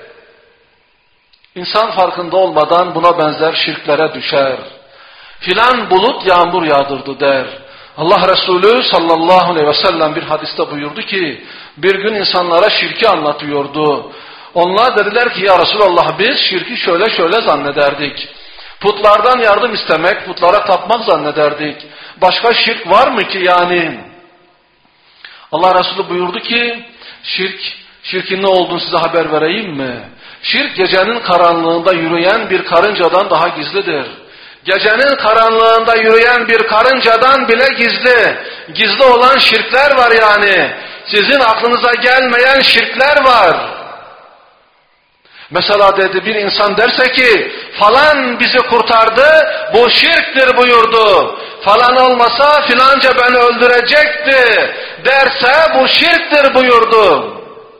İnsan farkında olmadan buna benzer şirklere düşer. Filan bulut yağmur yağdırdı der. Allah Resulü sallallahu aleyhi ve sellem bir hadiste buyurdu ki, bir gün insanlara şirki anlatıyordu. Onlar dediler ki ya Resulallah biz şirki şöyle şöyle zannederdik. Putlardan yardım istemek, putlara tapmak zannederdik. Başka şirk var mı ki yani? Allah Resulü buyurdu ki şirkin ne olduğunu size haber vereyim mi? Şirk gecenin karanlığında yürüyen bir karıncadan daha gizlidir. Gecenin karanlığında yürüyen bir karıncadan bile gizli. Gizli olan şirkler var yani. Sizin aklınıza gelmeyen şirkler var. Mesela dedi bir insan derse ki falan bizi kurtardı, bu şirktir buyurdu. Falan olmasa filanca beni öldürecekti derse bu şirktir buyurdu.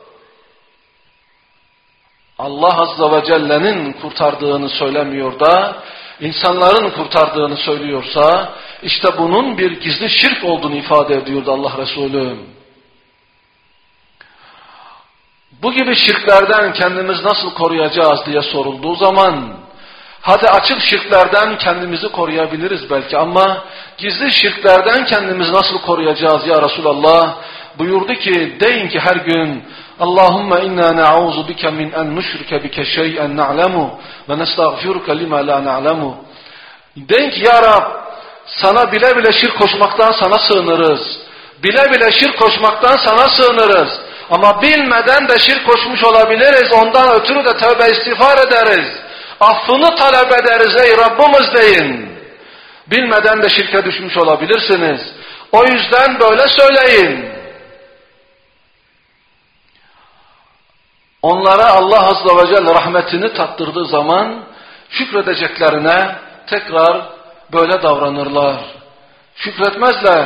Allah Azze ve Celle'nin kurtardığını söylemiyor da insanların kurtardığını söylüyorsa işte bunun bir gizli şirk olduğunu ifade ediyordu Allah Resulü. Bu gibi şirklerden kendimizi nasıl koruyacağız diye sorulduğu zaman hadi açık şirklerden kendimizi koruyabiliriz belki ama gizli şirklerden kendimizi nasıl koruyacağız ya Resulallah? Buyurdu ki deyin ki her gün Allahümme inna na'uzu bike min en nüşrike bike şey'en na'lemu ve nestağfiruke lima la na'lemu. Deyin ki ya Rab sana bile bile şirk koşmaktan sana sığınırız. Bile bile şirk koşmaktan sana sığınırız. Ama bilmeden de şirk koşmuş olabiliriz. Ondan ötürü de tövbe istiğfar ederiz. Affını talep ederiz ey Rabbimiz deyin. Bilmeden de şirke düşmüş olabilirsiniz. O yüzden böyle söyleyin. Onlara Allah Azze ve Celle rahmetini tattırdığı zaman şükredeceklerine tekrar böyle davranırlar. Şükretmezler.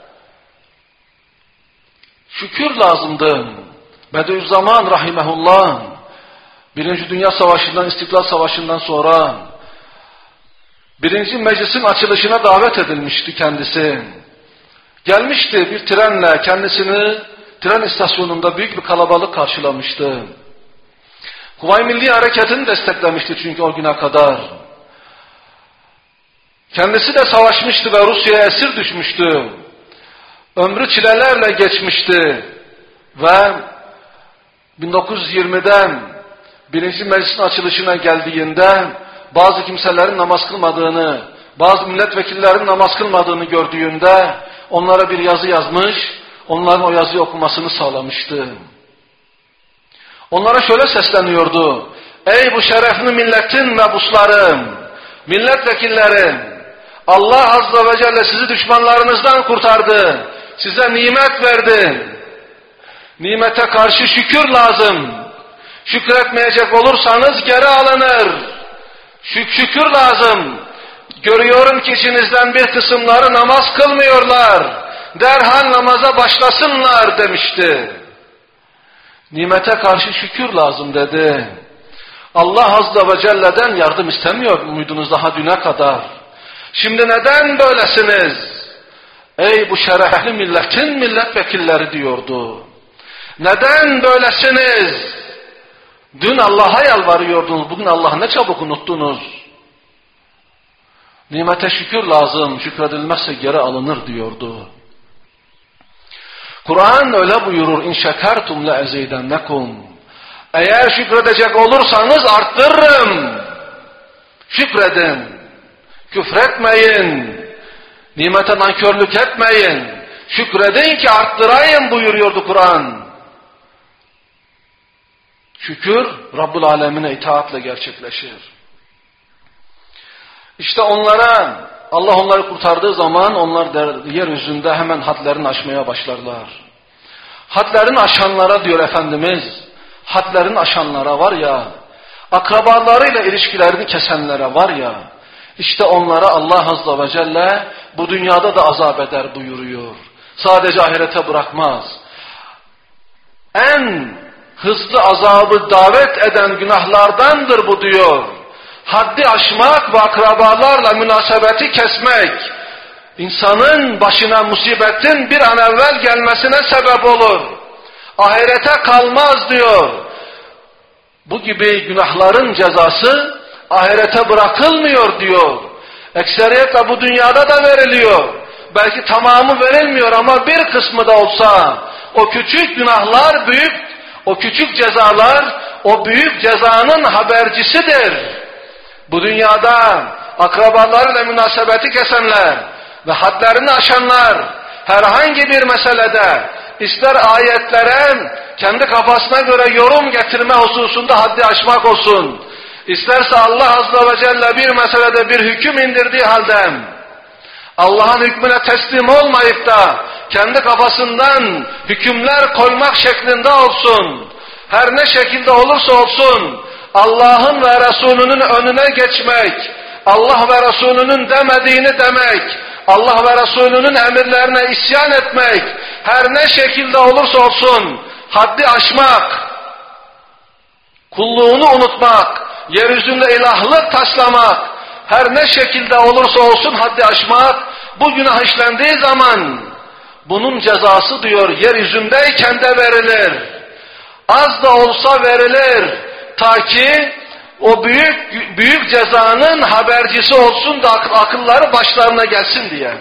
Şükür lazımdı. Bediüzzaman rahimehullah Birinci Dünya Savaşı'ndan, İstiklal Savaşı'ndan sonra birinci meclisin açılışına davet edilmişti kendisi. Gelmişti bir trenle kendisini tren istasyonunda büyük bir kalabalık karşılamıştı. Kuvayi Milli Hareketi'ni desteklemişti çünkü o güne kadar. Kendisi de savaşmıştı ve Rusya'ya esir düşmüştü. Ömrü çilelerle geçmişti ve 1920'den birinci meclisin açılışına geldiğinde bazı kimselerin namaz kılmadığını, bazı milletvekillerinin namaz kılmadığını gördüğünde onlara bir yazı yazmış, onların o yazıyı okumasını sağlamıştı. Onlara şöyle sesleniyordu: ey bu şerefli milletin mebusları, milletvekilleri, Allah Azze ve Celle sizi düşmanlarınızdan kurtardı, size nimet verdi. Nimete karşı şükür lazım. Şükretmeyecek olursanız geri alınır. Şükür lazım. Görüyorum ki içinizden bir kısımları namaz kılmıyorlar. Derhal namaza başlasınlar demişti. Nimete karşı şükür lazım dedi. Allah Azze ve Celle'den yardım istemiyor muydunuz daha düne kadar? Şimdi neden böylesiniz? Ey bu şerefli milletin milletvekilleri diyordu. Neden böylesiniz? Dün Allah'a yalvarıyordunuz, bugün Allah'ı ne çabuk unuttunuz? Nimete şükür lazım, şükredilmezse geri alınır diyordu. Kur'an öyle buyurur: İn şekertum le ezidennekum. Eğer şükredecek olursanız arttırırım. Şükredin. Küfretmeyin. Nimete nankörlük etmeyin. Şükredin ki arttırayım buyuruyordu Kur'an. Şükür Rabbul Alemine itaatle gerçekleşir. İşte onlara, Allah onları kurtardığı zaman onlar yeryüzünde hemen hadlerini aşmaya başlarlar. Hadlerini aşanlara diyor Efendimiz, hadlerini aşanlara var ya, akrabalarıyla ilişkilerini kesenlere var ya, işte onlara Allah Azze ve Celle bu dünyada da azap eder buyuruyor. Sadece ahirete bırakmaz. En hızlı azabı davet eden günahlardandır bu diyor. Haddi aşmak ve akrabalarla münasebeti kesmek, insanın başına musibetin bir an evvel gelmesine sebep olur. Ahirete kalmaz diyor. Bu gibi günahların cezası ahirete bırakılmıyor diyor. Ekseriyetle bu dünyada da veriliyor. Belki tamamı verilmiyor ama bir kısmı da olsa o küçük günahlar büyük, o küçük cezalar o büyük cezanın habercisidir. Bu dünyada akrabalarıyla münasebeti kesenler ve hadlerini aşanlar herhangi bir meselede ister ayetlere kendi kafasına göre yorum getirme hususunda haddi aşmak olsun, isterse Allah Azze ve Celle bir meselede bir hüküm indirdiği halde Allah'ın hükmüne teslim olmayıp da kendi kafasından hükümler koymak şeklinde olsun, her ne şekilde olursa olsun Allah'ın ve Resulünün önüne geçmek, Allah ve Resulünün demediğini demek, Allah ve Resulünün emirlerine isyan etmek, her ne şekilde olursa olsun haddi aşmak, kulluğunu unutmak, yeryüzünde ilahlık taslamak, her ne şekilde olursa olsun haddi aşmak, bu günah işlendiği zaman bunun cezası diyor yeryüzündeyken de verilir. Az da olsa verilir. Ta ki o büyük cezanın habercisi olsun da akılları başlarına gelsin diye.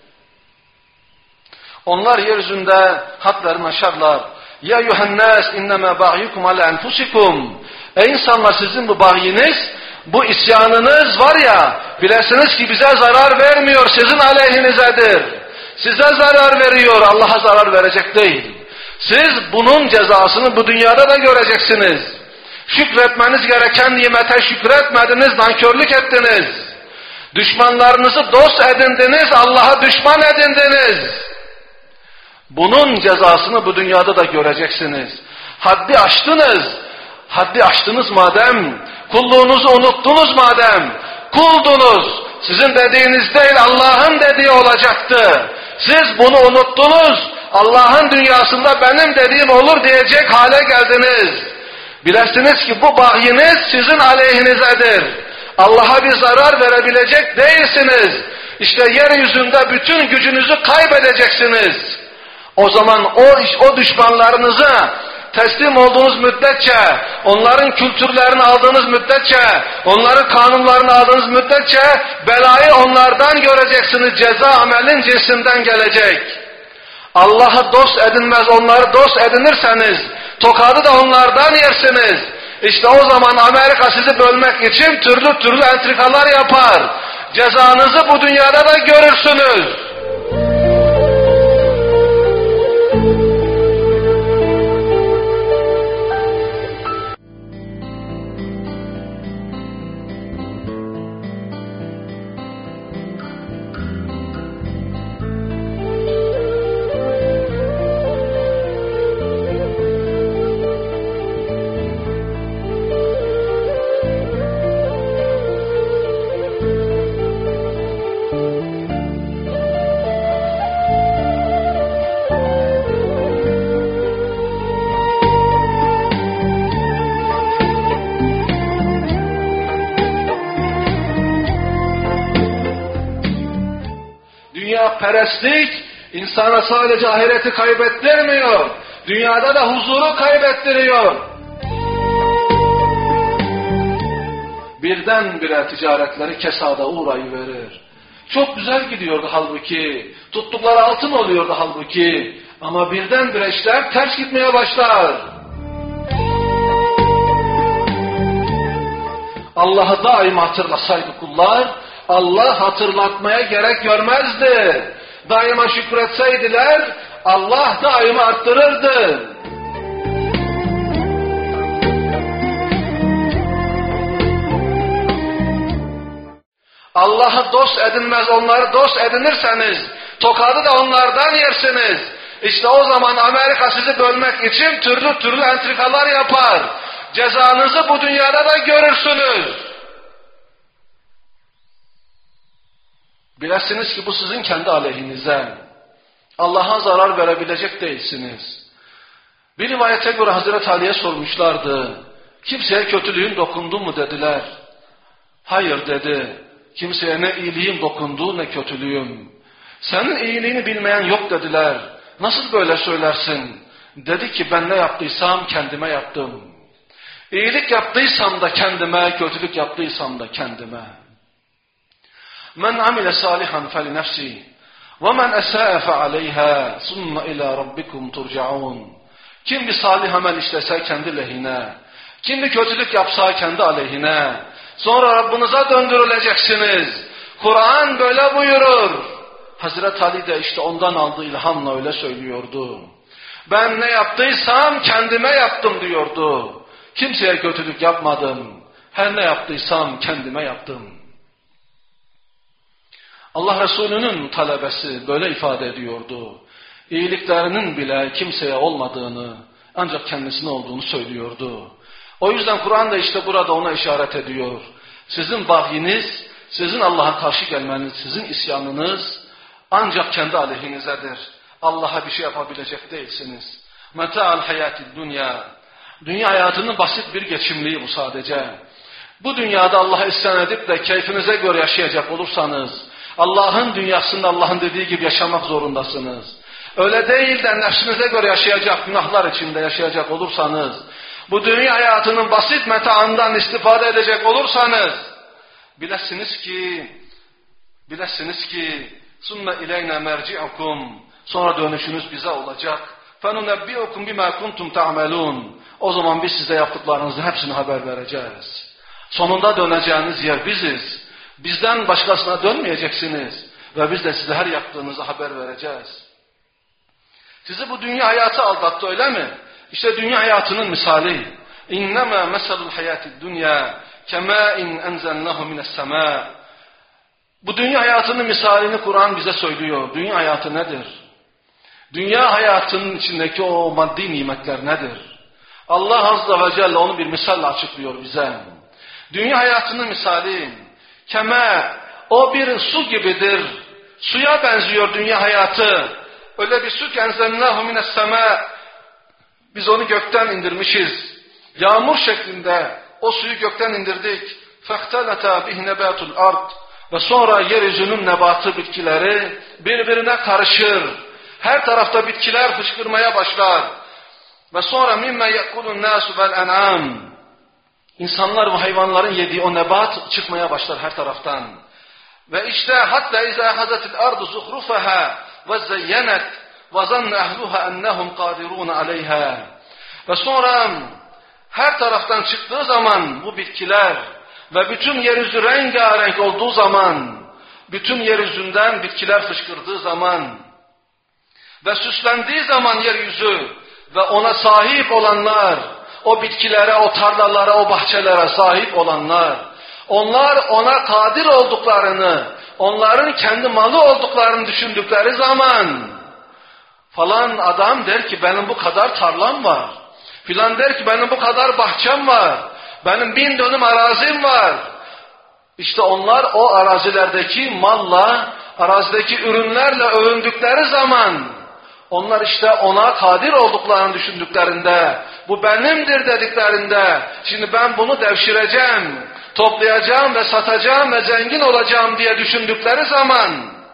Onlar yeryüzünde hadlerini aşarlar. Ya yuhannas innema baghyukum ala enfusikum. Ey insanlar, sizin bu bagyiniz, bu isyanınız var ya, bilesiniz ki bize zarar vermiyor, sizin aleyhinizedir. Size zarar veriyor, Allah'a zarar verecek değil. Siz bunun cezasını bu dünyada da göreceksiniz. Şükretmeniz gereken nimete şükretmediniz, nankörlük ettiniz. Düşmanlarınızı dost edindiniz, Allah'a düşman edindiniz. Bunun cezasını bu dünyada da göreceksiniz. Haddi aştınız. Haddi aştınız madem, kulluğunuzu unuttunuz madem, kuldunuz. Sizin dediğiniz değil, Allah'ın dediği olacaktı. Siz bunu unuttunuz. Allah'ın dünyasında benim dediğim olur diyecek hale geldiniz. Bilesiniz ki bu bahyiniz sizin aleyhinizedir. Allah'a bir zarar verebilecek değilsiniz. İşte yeryüzünde bütün gücünüzü kaybedeceksiniz. O zaman o düşmanlarınıza teslim olduğunuz müddetçe, onların kültürlerini aldığınız müddetçe, onların kanunlarını aldığınız müddetçe belayı onlardan göreceksiniz. Ceza amelin cinsinden gelecek. Allah'ı dost edinmez, onları dost edinirseniz tokadı da onlardan yersiniz. İşte o zaman Amerika sizi bölmek için türlü türlü entrikalar yapar. Cezanızı bu dünyada da görürsünüz. Perestlik insana sadece ahireti kaybettirmiyor, dünyada da huzuru kaybettiriyor. Birdenbire ticaretleri kesada uğrayıverir. Çok güzel gidiyordu halbuki, tuttukları altın oluyordu halbuki, ama birdenbire işler ters gitmeye başlar. Allah'ı daima hatırlasaydı kullar, Allah hatırlatmaya gerek görmezdi. Daima şükretseydiler, Allah daima arttırırdı. Allah'ı dost edinmez, onları dost edinirseniz, tokadı da onlardan yersiniz. İşte o zaman Amerika sizi bölmek için türlü türlü entrikalar yapar. Cezanızı bu dünyada da görürsünüz. Bilesiniz ki bu sizin kendi aleyhinize. Allah'a zarar verebilecek değilsiniz. Bir rivayete göre Hazreti Ali'ye sormuşlardı. Kimseye kötülüğün dokundu mu dediler. Hayır dedi. Kimseye ne iyiliğim dokundu ne kötülüğüm. Senin iyiliğini bilmeyen yok dediler. Nasıl böyle söylersin? Dedi ki ben ne yaptıysam kendime yaptım. İyilik yaptıysam da kendime, kötülük yaptıysam da kendime. Men amile salihan felinefsi ve men esâe fealeyhâ sümme ilâ rabbikum turcaun. Kim bir salih amel işlese kendi lehine, kim bir kötülük yapsa kendi aleyhine. Sonra Rabbinize döndürüleceksiniz. Kur'an böyle buyurur. Hazreti Ali de işte ondan aldığı ilhamla öyle söylüyordu. Ben ne yaptıysam kendime yaptım diyordu. Kimseye kötülük yapmadım. Her ne yaptıysam kendime yaptım. Allah Resulü'nün talebesi böyle ifade ediyordu. İyiliklerinin bile kimseye olmadığını, ancak kendisine olduğunu söylüyordu. O yüzden Kur'an da işte burada ona işaret ediyor. Sizin bagyiniz, sizin Allah'a karşı gelmeniz, sizin isyanınız ancak kendi aleyhinizedir. Allah'a bir şey yapabilecek değilsiniz. Meta'al hayatid dünya. Dünya hayatının basit bir geçimliği bu sadece. Bu dünyada Allah'a isyan edip de keyfinize göre yaşayacak olursanız, Allah'ın dünyasında Allah'ın dediği gibi yaşamak zorundasınız. Öyle değil de nefsinize göre yaşayacak, günahlar içinde yaşayacak olursanız, bu dünya hayatının basit metaından istifade edecek olursanız, bilesiniz ki ثُمَّ اِلَيْنَا مَرْجِعُكُمْ sonra dönüşünüz bize olacak. فَنُنَبِّئُكُمْ بِمَا كُنْتُمْ تَعْمَلُونَ o zaman biz size yaptıklarınızın hepsini haber vereceğiz. Sonunda döneceğiniz yer biziz. Bizden başkasına dönmeyeceksiniz. Ve biz de size her yaptığınızı haber vereceğiz. Sizi bu dünya hayatı aldattı öyle mi? İşte dünya hayatının misali. اِنَّمَا مَسَلُ الْحَيَاتِ الدُّنْيَا كَمَاءٍ اَنْزَلْنَهُ مِنَ السَّمَاءِ Bu dünya hayatının misalini Kur'an bize söylüyor. Dünya hayatı nedir? Dünya hayatının içindeki o maddi nimetler nedir? Allah Azze ve Celle onu bir misalle açıklıyor bize. Dünya hayatının misali, o bir su gibidir. Suya benziyor dünya hayatı. Öyle bir su ki enzelnahu mine's-semâ. Biz onu gökten indirmişiz. Yağmur şeklinde o suyu gökten indirdik. فَاخْتَلَتَا بِهِ نَبَاتُ الْأَرْضِ Ve sonra yeryüzünün nebatı bitkileri birbirine karışır. Her tarafta bitkiler fışkırmaya başlar. Ve sonra مِمَّا يَأْكُلُ النَّاسُ وَالْاَنْعَامِ İnsanlar ve hayvanların yediği o nebat çıkmaya başlar her taraftan. Ve işte hatta اِذَا هَزَتِ الْأَرْضُ زُخْرُفَهَا وَزَيَّنَتْ وَظَنَّ أَهْلُهَا أَنَّهُمْ قَادِرُونَ عَلَيْهَا Ve sonra her taraftan çıktığı zaman bu bitkiler ve bütün yeryüzü rengarenk olduğu zaman, bütün yeryüzünden bitkiler fışkırdığı zaman ve süslendiği zaman yeryüzü ve ona sahip olanlar, o bitkilere, o tarlalara, o bahçelere sahip olanlar, onlar ona kadir olduklarını, onların kendi malı olduklarını düşündükleri zaman, falan adam der ki benim bu kadar tarlam var, filan der ki benim bu kadar bahçem var, benim 1000 dönüm arazim var. İşte onlar o arazilerdeki malla, arazideki ürünlerle övündükleri zaman, onlar işte ona kadir olduklarını düşündüklerinde, bu benimdir dediklerinde, şimdi ben bunu devşireceğim, toplayacağım ve satacağım ve zengin olacağım diye düşündükleri zaman,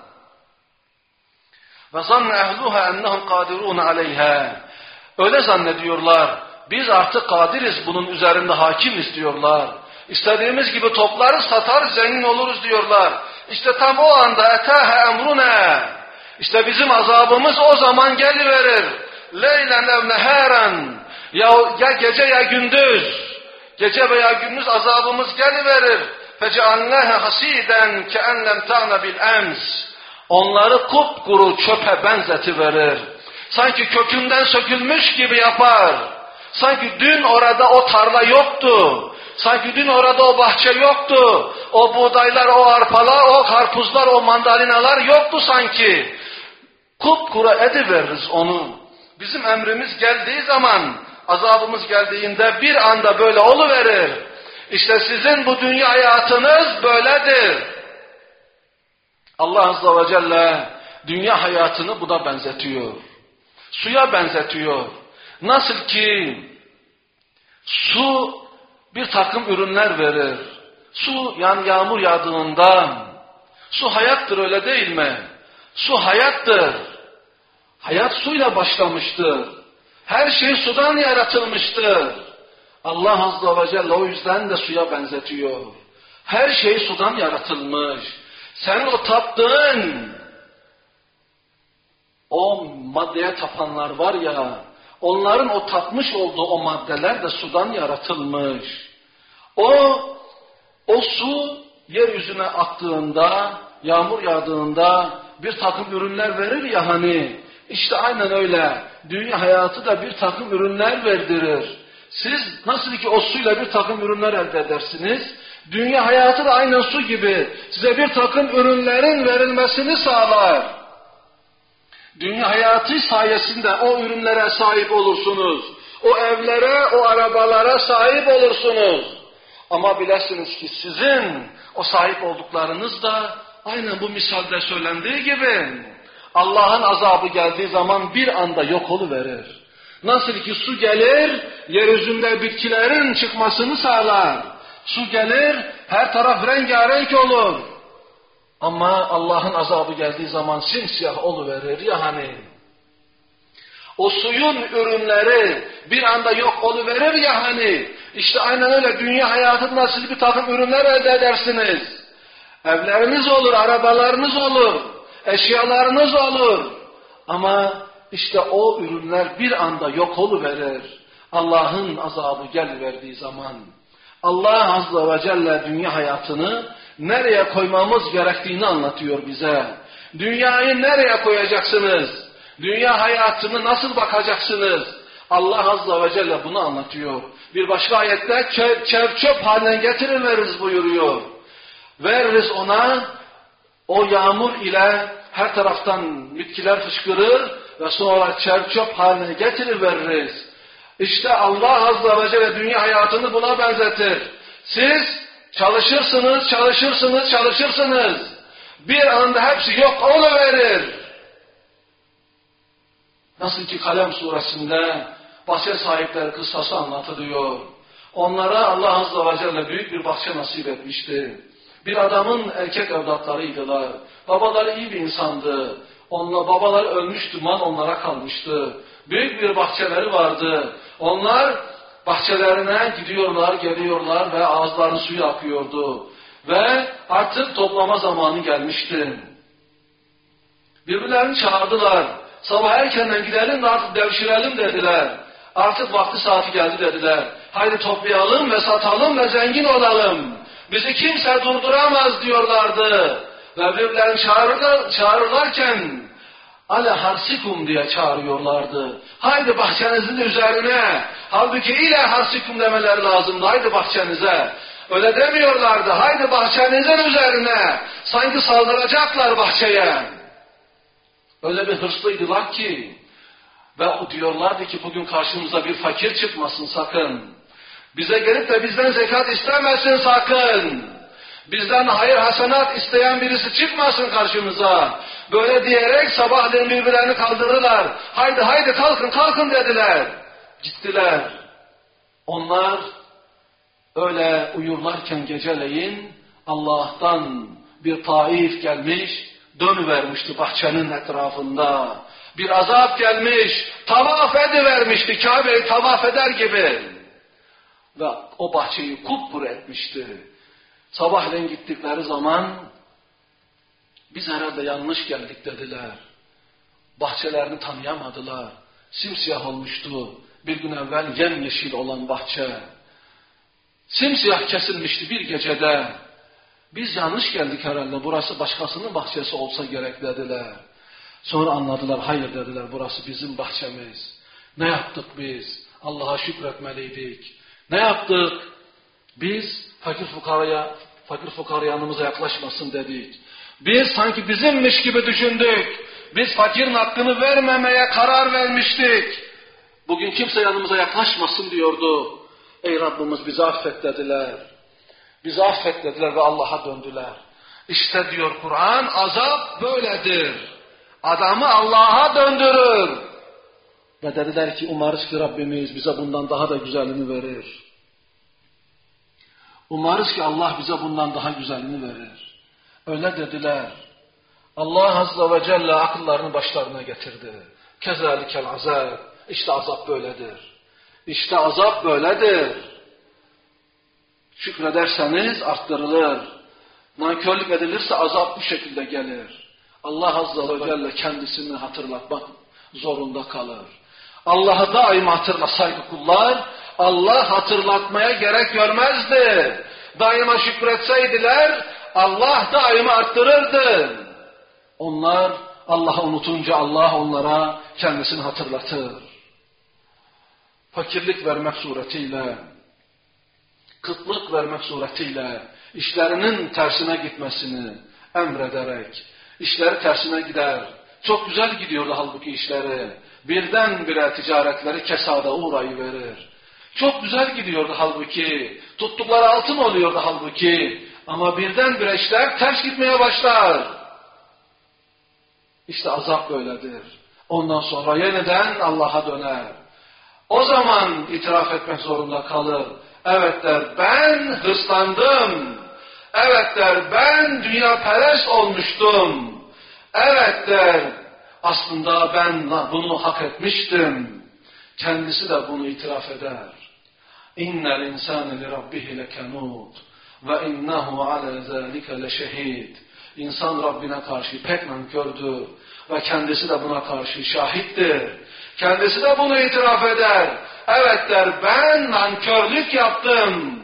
وَظَنَّ اَهْلُهَا اَنَّهُمْ قَادِرُونَ عَلَيْهَا Öyle zannediyorlar, biz artık kadiriz, bunun üzerinde hakimiz diyorlar. İstediğimiz gibi toplarız, satarız, zengin oluruz diyorlar. İşte tam o anda اَتَاهَا اَمْرُنَا İşte bizim azabımız o zaman geliverir. Leylen ev neharen ya gece ya gündüz. Gece veya gündüz azabımız geliverir. فَجَعَلْنَاهَا حَسِيدًا كَاَنْ لَمْ تَعْنَ بِالْاَمْسِ Onları kupkuru çöpe benzetiverir. Sanki kökünden sökülmüş gibi yapar. Sanki dün orada o tarla yoktu. Sanki dün orada o bahçe yoktu. O buğdaylar, o arpalar, o karpuzlar, o mandalinalar yoktu sanki. Kupkuru ediveririz onu. Bizim emrimiz geldiği zaman, azabımız geldiğinde bir anda böyle oluverir. İşte sizin bu dünya hayatınız böyledir. Allah Azze ve Celle dünya hayatını buna benzetiyor. Suya benzetiyor. Nasıl ki su bir takım ürünler verir. Su yani yağmur yağdığında su hayattır öyle değil mi? Su hayattır. Hayat suyla başlamıştır. Her şey sudan yaratılmıştır. Allah Azze ve Celle o yüzden de suya benzetiyor. Her şey sudan yaratılmış. Sen o taptığın, o maddeye tapanlar var ya, onların o tapmış olduğu o maddeler de sudan yaratılmış. O su yeryüzüne attığında, yağmur yağdığında bir takım ürünler verir ya hani, işte aynen öyle. Dünya hayatı da bir takım ürünler verdirir. Siz nasıl ki o suyla bir takım ürünler elde edersiniz, dünya hayatı da aynen su gibi size bir takım ürünlerin verilmesini sağlar. Dünya hayatı sayesinde o ürünlere sahip olursunuz. o evlere, o arabalara sahip olursunuz. Ama bilesiniz ki sizin o sahip olduklarınız da aynen bu misalde söylendiği gibi Allah'ın azabı geldiği zaman bir anda yok oluverir. Nasıl ki su gelir, yeryüzünde bitkilerin çıkmasını sağlar. Su gelir, her taraf rengarenk olur. Ama Allah'ın azabı geldiği zaman simsiyah oluverir ya hani. O suyun ürünleri bir anda yok oluverir ya hani. İşte aynen öyle dünya hayatında siz bir takım ürünler elde edersiniz. Evleriniz olur, arabalarınız olur, eşyalarınız olur. Ama işte o ürünler bir anda yok oluverir. Allah'ın azabı geliverdiği zaman. Allah Azze ve Celle dünya hayatını nereye koymamız gerektiğini anlatıyor bize. Dünyayı nereye koyacaksınız? Dünya hayatını nasıl bakacaksınız? Allah Azze ve Celle bunu anlatıyor. Bir başka ayette çöp haline getiriliriz buyuruyor. Veririz ona, o yağmur ile her taraftan bitkiler fışkırır ve sonra çöp haline getiriveririz. İşte Allah Azze ve Celle dünya hayatını buna benzetir. Siz çalışırsınız. Bir anda hepsi yok oluverir. Nasıl ki Kalem suresinde bahçe sahipleri kıssası anlatılıyor. Onlara Allah Azze ve Celle büyük bir bahçe nasip etmişti. Bir adamın erkek evlatlarıydılar. Babaları iyi bir insandı. Babaları ölmüştü, mal onlara kalmıştı. Büyük bir bahçeleri vardı. Onlar bahçelerine gidiyorlar, geliyorlar ve ağızlarının suyu akıyordu. Ve artık toplama zamanı gelmişti. Birbirlerini çağırdılar. Sabah erkenden gidelim de artık devşirelim dediler. Artık vakti saati geldi dediler. Haydi toplayalım ve satalım ve zengin olalım. Bizi kimse durduramaz diyorlardı. Ve birbirlerini çağırırlarken ale harsikum diye çağırıyorlardı. Haydi bahçenizin üzerine. Halbuki ile harsikum demeleri lazımdı. Haydi bahçenize. Öyle demiyorlardı. Haydi bahçenizin üzerine. Sanki saldıracaklar bahçeye. Öyle bir hırslıydılar ki ve diyorlardı ki bugün karşımıza bir fakir çıkmasın sakın. Bize gelip de bizden zekat istemesin sakın. Bizden hayır hasenat isteyen birisi çıkmasın karşımıza. Böyle diyerek sabahleyin birbirlerini kaldırırlar. Haydi kalkın dediler. Gittiler. Onlar öyle uyurlarken geceleyin Allah'tan bir taif gelmiş, dönüvermişti bahçenin etrafında. Bir azap gelmiş, tavaf edivermişti, Kabe'yi tavaf eder gibi. Ve o bahçeyi kupkuru etmişti. Sabahleyin gittikleri zaman, biz herhalde yanlış geldik dediler. Bahçelerini tanıyamadılar. Simsiyah olmuştu. Bir gün evvel yemyeşil olan bahçe. Simsiyah kesilmişti bir gecede. Biz yanlış geldik herhalde, burası başkasının bahçesi olsa gerek dediler. Sonra anladılar, hayır dediler, burası bizim bahçemiz. Ne yaptık biz? Allah'a şükretmeliydik. Ne yaptık? Biz fakir fukara yanımıza yaklaşmasın dedik. Biz sanki bizimmiş gibi düşündük. Biz fakirin hakkını vermemeye karar vermiştik. Bugün kimse yanımıza yaklaşmasın diyordu. Ey Rabbimiz bizi affet dediler. Bizi affet dediler ve Allah'a döndüler. İşte diyor Kur'an, azap böyledir. Adamı Allah'a döndürür. Ve dediler ki umarız ki Rabbimiz bize bundan daha da güzelini verir. Umarız ki Allah bize bundan daha güzelini verir. Öyle dediler. Allah Azze ve Celle akıllarını başlarına getirdi. Kezalikel azab. İşte azap böyledir. İşte azap böyledir. Şükrederseniz arttırılır. Nankörlük edilirse azap bu şekilde gelir. Allah Azze ve Celle kendisini hatırlatmak zorunda kalır. Allah'ı daima hatırlasaydı kullar, Allah hatırlatmaya gerek görmezdi. Daima şükretseydiler, Allah daima arttırırdı. Onlar Allah'ı unutunca Allah onlara kendisini hatırlatır. Fakirlik vermek suretiyle, kıtlık vermek suretiyle, işlerinin tersine gitmesini emrederek, işleri tersine gider. Çok güzel gidiyordu halbuki işleri. birdenbire ticaretleri kesada uğrayıverir. Çok güzel gidiyordu halbuki, tuttukları altın oluyordu halbuki, ama birdenbire işler ters gitmeye başlar. İşte azap böyledir. Ondan sonra yeniden Allah'a döner. O zaman itiraf etmek zorunda kalır. Evet der, ben hırslandım. Evet der, ben dünyaperest olmuştum. Evet der, aslında ben bunu hak etmiştim. Kendisi de bunu itiraf eder. İnnel insâne li rabbihi lekenûd ve innehu alâ zâlike leşehîd. İnsan Rabbine karşı pek nankördür ve kendisi de buna karşı şahittir. Kendisi de bunu itiraf eder. Evet der, ben nankörlük yaptım.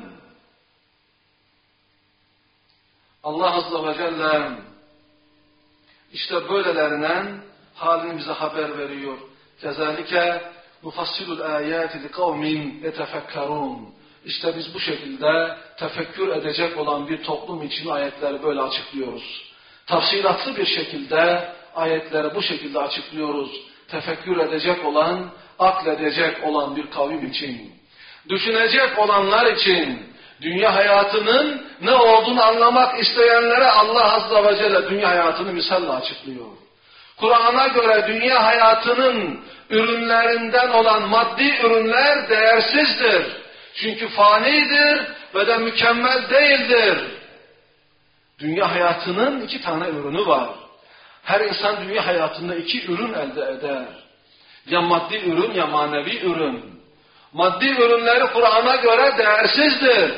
Allah Azze ve Celle işte böylelerinin halini bize haber veriyor. Kezalike nufassilul âyâti li kavmin yetefekkerûn. İşte biz bu şekilde tefekkür edecek olan bir toplum için ayetleri böyle açıklıyoruz. Tafsilatlı bir şekilde ayetleri bu şekilde açıklıyoruz. Tefekkür edecek olan, akledecek olan bir kavim için, düşünecek olanlar için, dünya hayatının ne olduğunu anlamak isteyenlere Allah Azze ve Celle dünya hayatını misalle açıklıyor. Kur'an'a göre dünya hayatının ürünlerinden olan maddi ürünler değersizdir. Çünkü fanidir ve de mükemmel değildir. Dünya hayatının 2 tane ürünü var. Her insan dünya hayatında 2 ürün elde eder. Ya maddi ürün ya manevi ürün. Maddi ürünleri Kur'an'a göre değersizdir.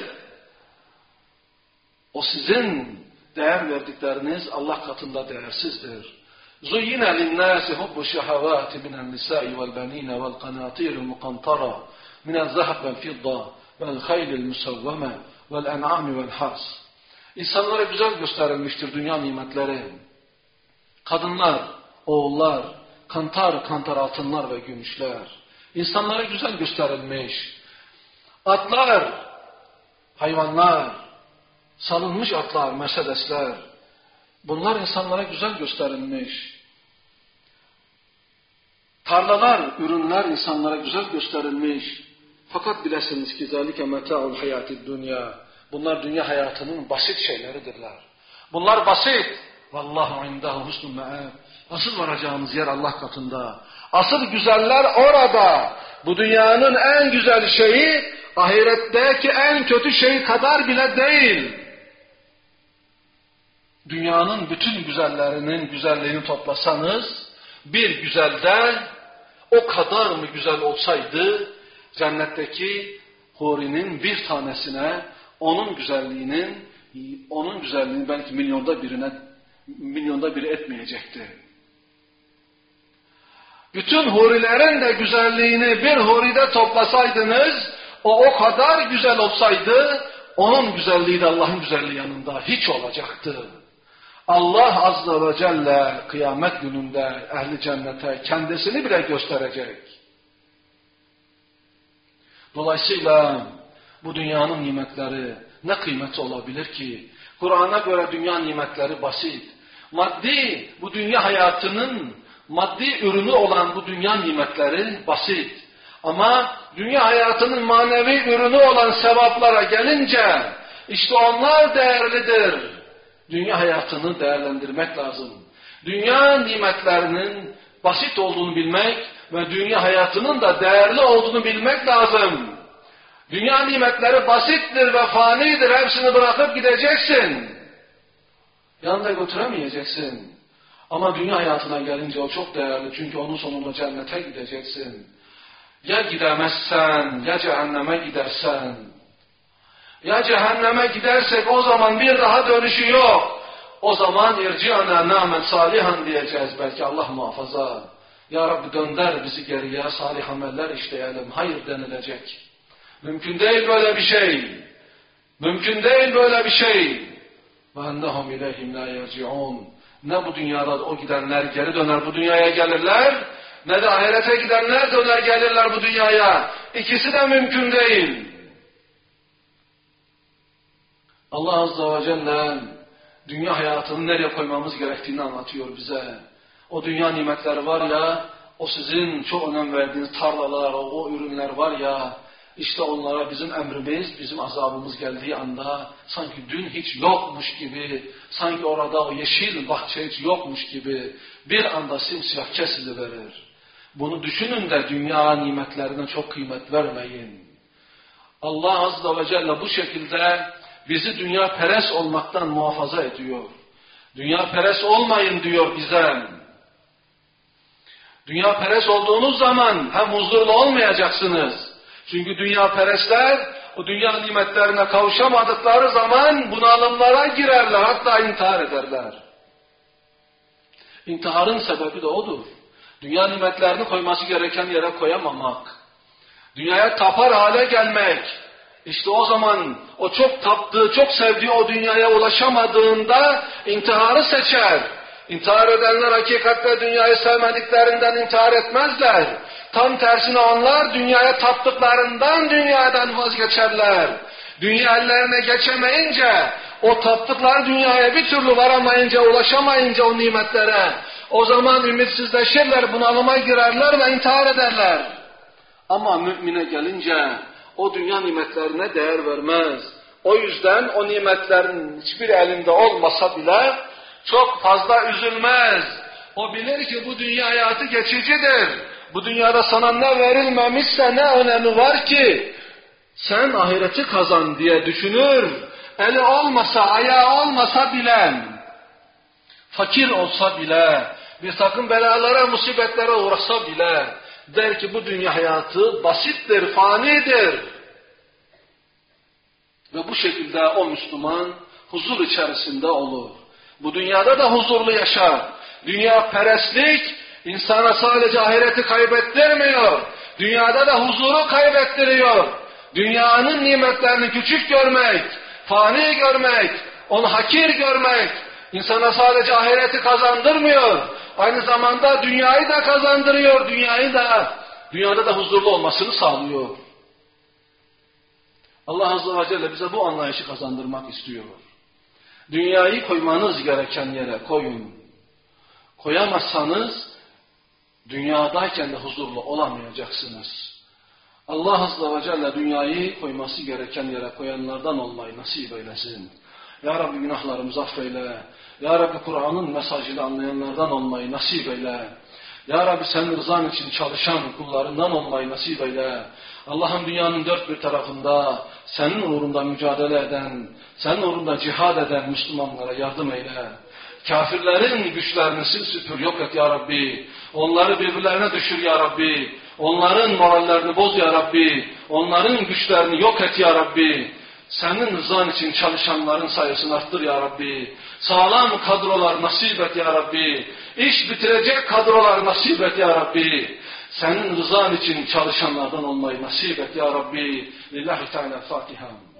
O sizin değer verdikleriniz Allah katında değersizdir. زُيِّنَ لِلنَّاسِ حُبُّ الشَّهَوَاتِ مِنَ النِّسَاءِ وَالْبَنِينَ وَالْقَنَاطِيرِ الْمُقَنْطَرَةِ مِنَ الذَّهَبِ وَالْفِضَّةِ وَالْخَيْلِ الْمُسَوَّمَةِ وَالْأَنْعَامِ وَالْحَرْثِ. İnsanlara güzel gösterilmiştir dünya nimetleri. Kadınlar, oğullar, kantar kantar altınlar ve gümüşler. İnsanlara güzel gösterilmiş. Atlar, hayvanlar, salınmış atlar, Mercedesler. Bunlar insanlara güzel gösterilmiş. Tarlalar, ürünler insanlara güzel gösterilmiş. Fakat bilesiniz ki zalike meta'ul hayatid dünya. Bunlar dünya hayatının basit şeyleridirler. Bunlar basit. Vallahu indahu husnul me'ab. Asıl varacağımız yer Allah katında. Asıl güzeller orada. Bu dünyanın en güzel şeyi ahiretteki en kötü şey kadar bile değil. Dünyanın bütün güzellerinin güzelliğini toplasanız bir güzelde o kadar mı güzel olsaydı cennetteki hurinin bir tanesine onun güzelliğini belki milyonda biri etmeyecekti. Bütün hurilerin de güzelliğini bir huride toplasaydınız o kadar güzel olsaydı onun güzelliği de Allah'ın güzelliği yanında hiç olacaktı. Allah Azze ve Celle kıyamet gününde ehli cennete kendisini bile gösterecek. Dolayısıyla bu dünyanın nimetleri ne kıymeti olabilir ki? Kur'an'a göre dünya nimetleri basit. Bu dünya hayatının maddi ürünü olan bu dünya nimetleri basit. Ama dünya hayatının manevi ürünü olan sevaplara gelince işte onlar değerlidir. Dünya hayatını değerlendirmek lazım. Dünya nimetlerinin basit olduğunu bilmek ve dünya hayatının da değerli olduğunu bilmek lazım. Dünya nimetleri basittir ve fanidir. Hepsini bırakıp gideceksin. Yanında götüremeyeceksin. Ama dünya hayatına gelince o çok değerli. Çünkü onun sonunda cennete gideceksin. Ya gidemezsen, ya cehenneme gidersen. Ya cehenneme gidersek o zaman bir daha dönüşü yok. O zaman irci'na na'men salihan diyeceğiz. Belki Allah muhafaza. Ya Rabbi dönder bizi geriye, salih ameller işleyelim. Hayır denilecek. Mümkün değil böyle bir şey. Mümkün değil böyle bir şey. وَاَنَّهُمْ اِلَيْهِمْ لَا يَرْجِعُونَ. Ne bu dünyada o gidenler geri döner bu dünyaya gelirler, ne de ahirete gidenler döner gelirler bu dünyaya. İkisi de mümkün değil. Allah Azze ve Celle dünya hayatını nereye koymamız gerektiğini anlatıyor bize. O dünya nimetleri var ya, o sizin çok önem verdiğiniz tarlalar, o ürünler var ya, işte onlara bizim emrimiz, bizim azabımız geldiği anda sanki dün hiç yokmuş gibi, sanki orada o yeşil bahçe hiç yokmuş gibi bir anda simsiyah kesiliverir. Bunu düşünün de dünya nimetlerine çok kıymet vermeyin. Allah Azze ve Celle bu şekilde bizi dünya perest olmaktan muhafaza ediyor. Dünya perest olmayın diyor bize. Dünya perest olduğunuz zaman hem huzurlu olmayacaksınız. Çünkü dünya perestler o dünya nimetlerine kavuşamadıkları zaman bunalımlara girerler, hatta intihar ederler. İntiharın sebebi de odur. Dünya nimetlerini koyması gereken yere koyamamak. Dünyaya tapar hale gelmek. İşte o zaman o çok taptığı, çok sevdiği o dünyaya ulaşamadığında intiharı seçer. İntihar edenler hakikatte dünyayı sevmediklerinden intihar etmezler. Tam tersine onlar dünyaya taptıklarından dünyadan vazgeçerler. Dünya ellerine geçemeyince, o taptıkları dünyaya bir türlü varamayınca, ulaşamayınca o nimetlere, o zaman ümitsizleşirler, bunalıma girerler ve intihar ederler. Ama mümine gelince o dünya nimetlerine değer vermez. O yüzden o nimetlerin hiçbir elinde olmasa bile çok fazla üzülmez. O bilir ki bu dünya hayatı geçicidir. Bu dünyada sana ne verilmemişse ne önemi var ki? Sen ahireti kazan diye düşünür. Eli olmasa, ayağı olmasa bile, fakir olsa bile, bir takım belalara, musibetlere uğrasa bile, der ki bu dünya hayatı basittir, fanidir. Ve bu şekilde o Müslüman huzur içerisinde olur. Bu dünyada da huzurlu yaşar. Dünya perestlik insana sadece ahireti kaybettirmiyor. Dünyada da huzuru kaybettiriyor. Dünyanın nimetlerini küçük görmek, fani görmek, onu hakir görmek insana sadece ahireti kazandırmıyor. Aynı zamanda dünyayı da kazandırıyor, dünyada da huzurlu olmasını sağlıyor. Allah Azze ve Celle bize bu anlayışı kazandırmak istiyor. Dünyayı koymanız gereken yere koyun. Koyamazsanız dünyadayken de huzurlu olamayacaksınız. Allah Azze ve Celle dünyayı koyması gereken yere koyanlardan olmayı nasip eylesin. Ya Rabbi günahlarımızı affeyle. Ya Rabbi Kur'an'ın mesajını anlayanlardan olmayı nasip eyle. Ya Rabbi senin rızan için çalışan kullarından olmayı nasip eyle. Allah'ın dünyanın dört bir tarafında senin uğrunda mücadele eden, senin uğrunda cihad eden Müslümanlara yardım eyle. Kafirlerin güçlerini sil süpür yok et ya Rabbi. Onları birbirlerine düşür ya Rabbi. Onların morallerini boz ya Rabbi. Onların güçlerini yok et ya Rabbi. Senin rızan için çalışanların sayısını arttır ya Rabbi. Sağlam kadrolar nasip et ya Rabbi. İş bitirecek kadrolar nasip et ya Rabbi. Senin rızan için çalışanlardan olmayı nasip et ya Rabbi. Lillahi Teala Fatiha.